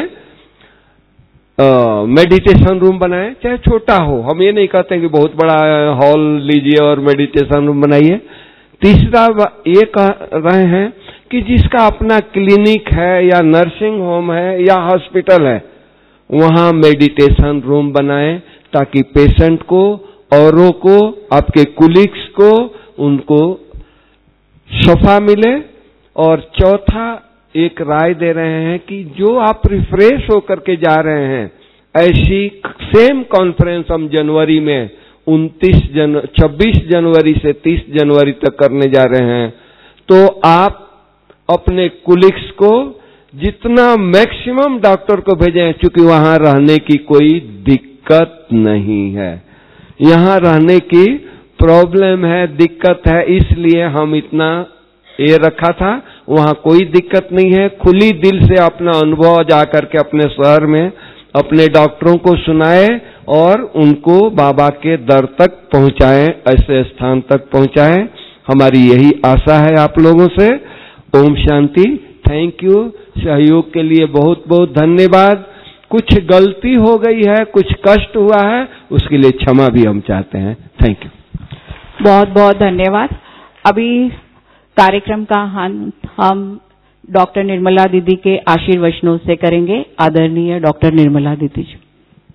Speaker 4: मेडिटेशन रूम बनाए, चाहे छोटा हो। हम ये नहीं कहते कि बहुत बड़ा हॉल लीजिए और मेडिटेशन रूम बनाइए। तीसरा ये कह रहे हैं कि जिसका अपना क्लिनिक है या नर्सिंग होम है या हॉस्पिटल है, वहां मेडिटेशन रूम बनाएं, ताकि पेशेंट को, औरों को, आपके कुलीग्स को, उनको शफा मिले। और चौथा एक राय दे रहे हैं कि जो आप रिफ्रेश होकर के जा रहे हैं, ऐसी सेम कॉन्फ्रेंस हम जनवरी में 26 जनवरी से 30 जनवरी तक करने जा रहे हैं। तो आप अपने कुलीग्स को जितना मैक्सिमम डॉक्टर को भेजें, क्योंकि वहां रहने की कोई दिक्कत नहीं है, यहाँ रहने की प्रॉब्लम है, दिक्कत है, इसलिए हम इतना ये रखा था। वहां कोई दिक्कत नहीं है। खुली दिल से अपना अनुभव जाकर के अपने शहर में अपने डॉक्टरों को सुनाए और उनको बाबा के दर तक पहुंचाएं, ऐसे स्थान तक पहुंचाएं। हमारी यही आशा है आप लोगों से। ओम शांति। Thank you. सहयोग के लिए बहुत बहुत धन्यवाद। कुछ गलती हो गई है, कुछ कष्ट हुआ है, उसके लिए क्षमा भी हम चाहते हैं। Thank you.
Speaker 1: बहुत बहुत धन्यवाद। अभी कार्यक्रम का हम डॉक्टर निर्मला दीदी के आशीर्वचनों से करेंगे। आदरणीय डॉक्टर निर्मला दीदी जी।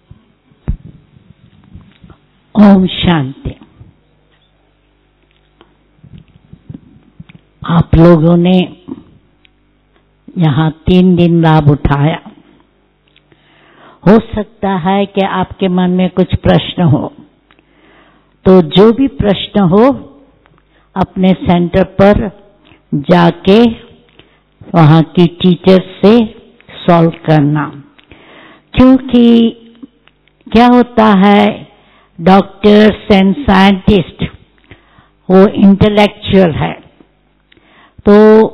Speaker 18: ओम शांति। आप लोगों ने यहाँ 3 दिन लाभ उठाया। हो सकता है कि आपके मन में कुछ प्रश्न हो, तो जो भी प्रश्न हो अपने सेंटर पर जाके वहाँ की टीचर से सॉल्व करना। क्योंकि क्या होता है, डॉक्टर्स एंड साइंटिस्ट वो इंटेलेक्चुअल है, तो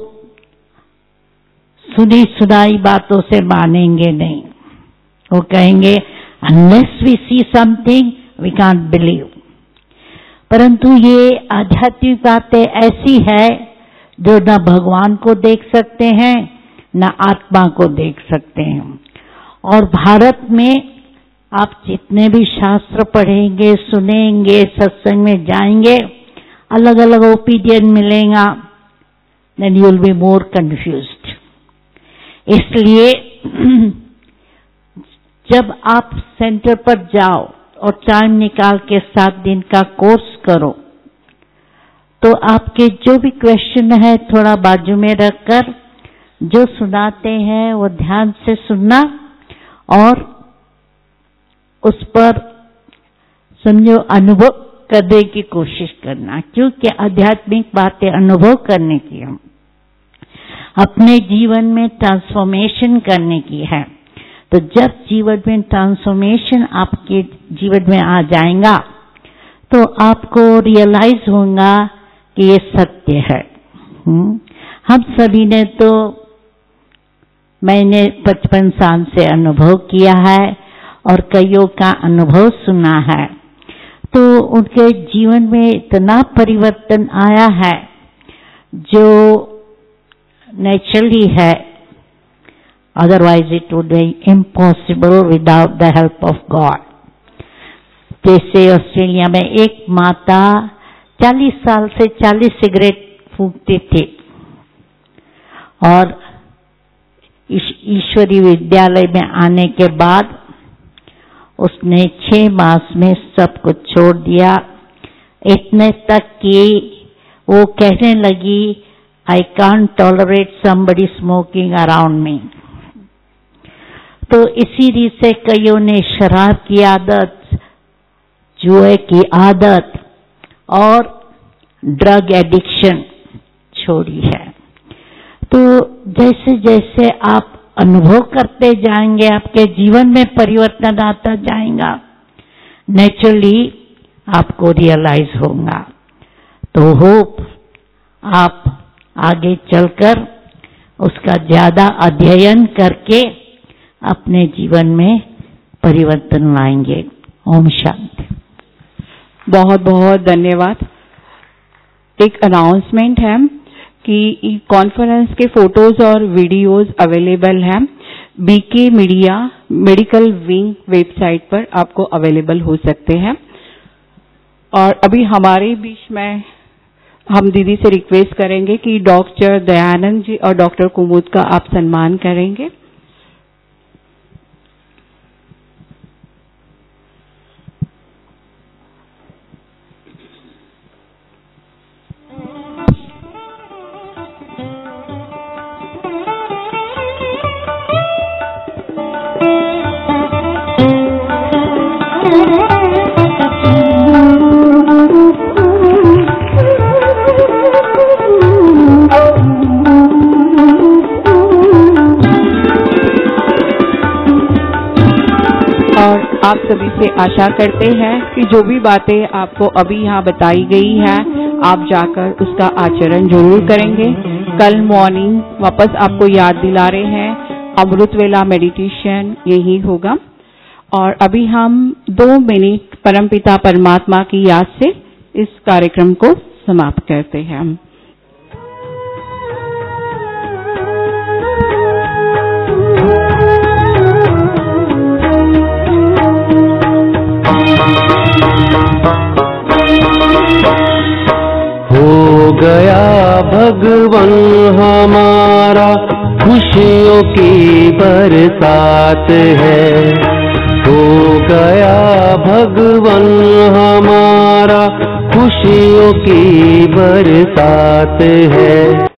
Speaker 18: सुनी सुनाई बातों से मानेंगे नहीं। वो कहेंगे unless we see something we can't believe. परंतु ये आध्यात्मिक बातें ऐसी है जो न भगवान को देख सकते हैं, न आत्मा को देख सकते हैं। और भारत में आप जितने भी शास्त्र पढ़ेंगे, सुनेंगे, सत्संग में जाएंगे, अलग अलग ओपिनियन मिलेगा, then you will be more confused। इसलिए जब आप सेंटर पर जाओ और टाइम निकाल के 7 दिन का कोर्स करो, तो आपके जो भी क्वेश्चन है थोड़ा बाजू में रखकर जो सुनाते हैं वो ध्यान से सुनना और उस पर समझो अनुभव करने की कोशिश करना, क्योंकि आध्यात्मिक बातें अनुभव करने की हम अपने जीवन में ट्रांसफॉर्मेशन करने की है। तो जब जीवन में ट्रांसफॉर्मेशन आपके जीवन में आ जाएगा तो आपको रियलाइज होगा कि ये सत्य है। हम सभी ने तो, मैंने 55 साल से अनुभव किया है और कईयों का अनुभव सुना है, तो उनके जीवन में इतना परिवर्तन आया है जो नेचुरली है, otherwise it would be impossible without the help of God. जैसे ऑस्ट्रेलिया में एक माता 40 साल से 40 सिगरेट फूंकती थी और ईश्वरीय विद्यालय में आने के बाद उसने 6 मास में सब कुछ छोड़ दिया, इतने तक कि वो कहने लगी I can't tolerate somebody smoking around me. तो इसी रीत से कईयों ने शराब की आदत, जुए की आदत और ड्रग एडिक्शन छोड़ी है। तो जैसे जैसे आप अनुभव करते जाएंगे आपके जीवन में परिवर्तन आता जाएगा, नेचुरली आपको रियलाइज होगा। तो होप आप आगे चलकर उसका ज्यादा अध्ययन करके अपने जीवन में परिवर्तन लाएंगे। ओम शांति।
Speaker 1: बहुत बहुत धन्यवाद। एक अनाउंसमेंट है कि कॉन्फ्रेंस के फोटोज और वीडियोस अवेलेबल हैं BK media medical wing website पर, आपको अवेलेबल हो सकते हैं। और अभी हमारे बीच में हम दीदी से रिक्वेस्ट करेंगे कि डॉक्टर दयानंद जी और डॉक्टर कुमुद का आप सम्मान करेंगे। आप सभी से आशा करते हैं कि जो भी बातें आपको अभी यहाँ बताई गई है आप जाकर उसका आचरण जरूर करेंगे। कल मॉर्निंग वापस आपको याद दिला रहे हैं अमृत वेला मेडिटेशन यही होगा। और अभी हम 2 मिनट परमपिता परमात्मा की याद से इस कार्यक्रम को समाप्त करते हैं।
Speaker 7: हो गया भगवन हमारा खुशियों की बरसात है, हो गया भगवन हमारा खुशियों की बरसात है।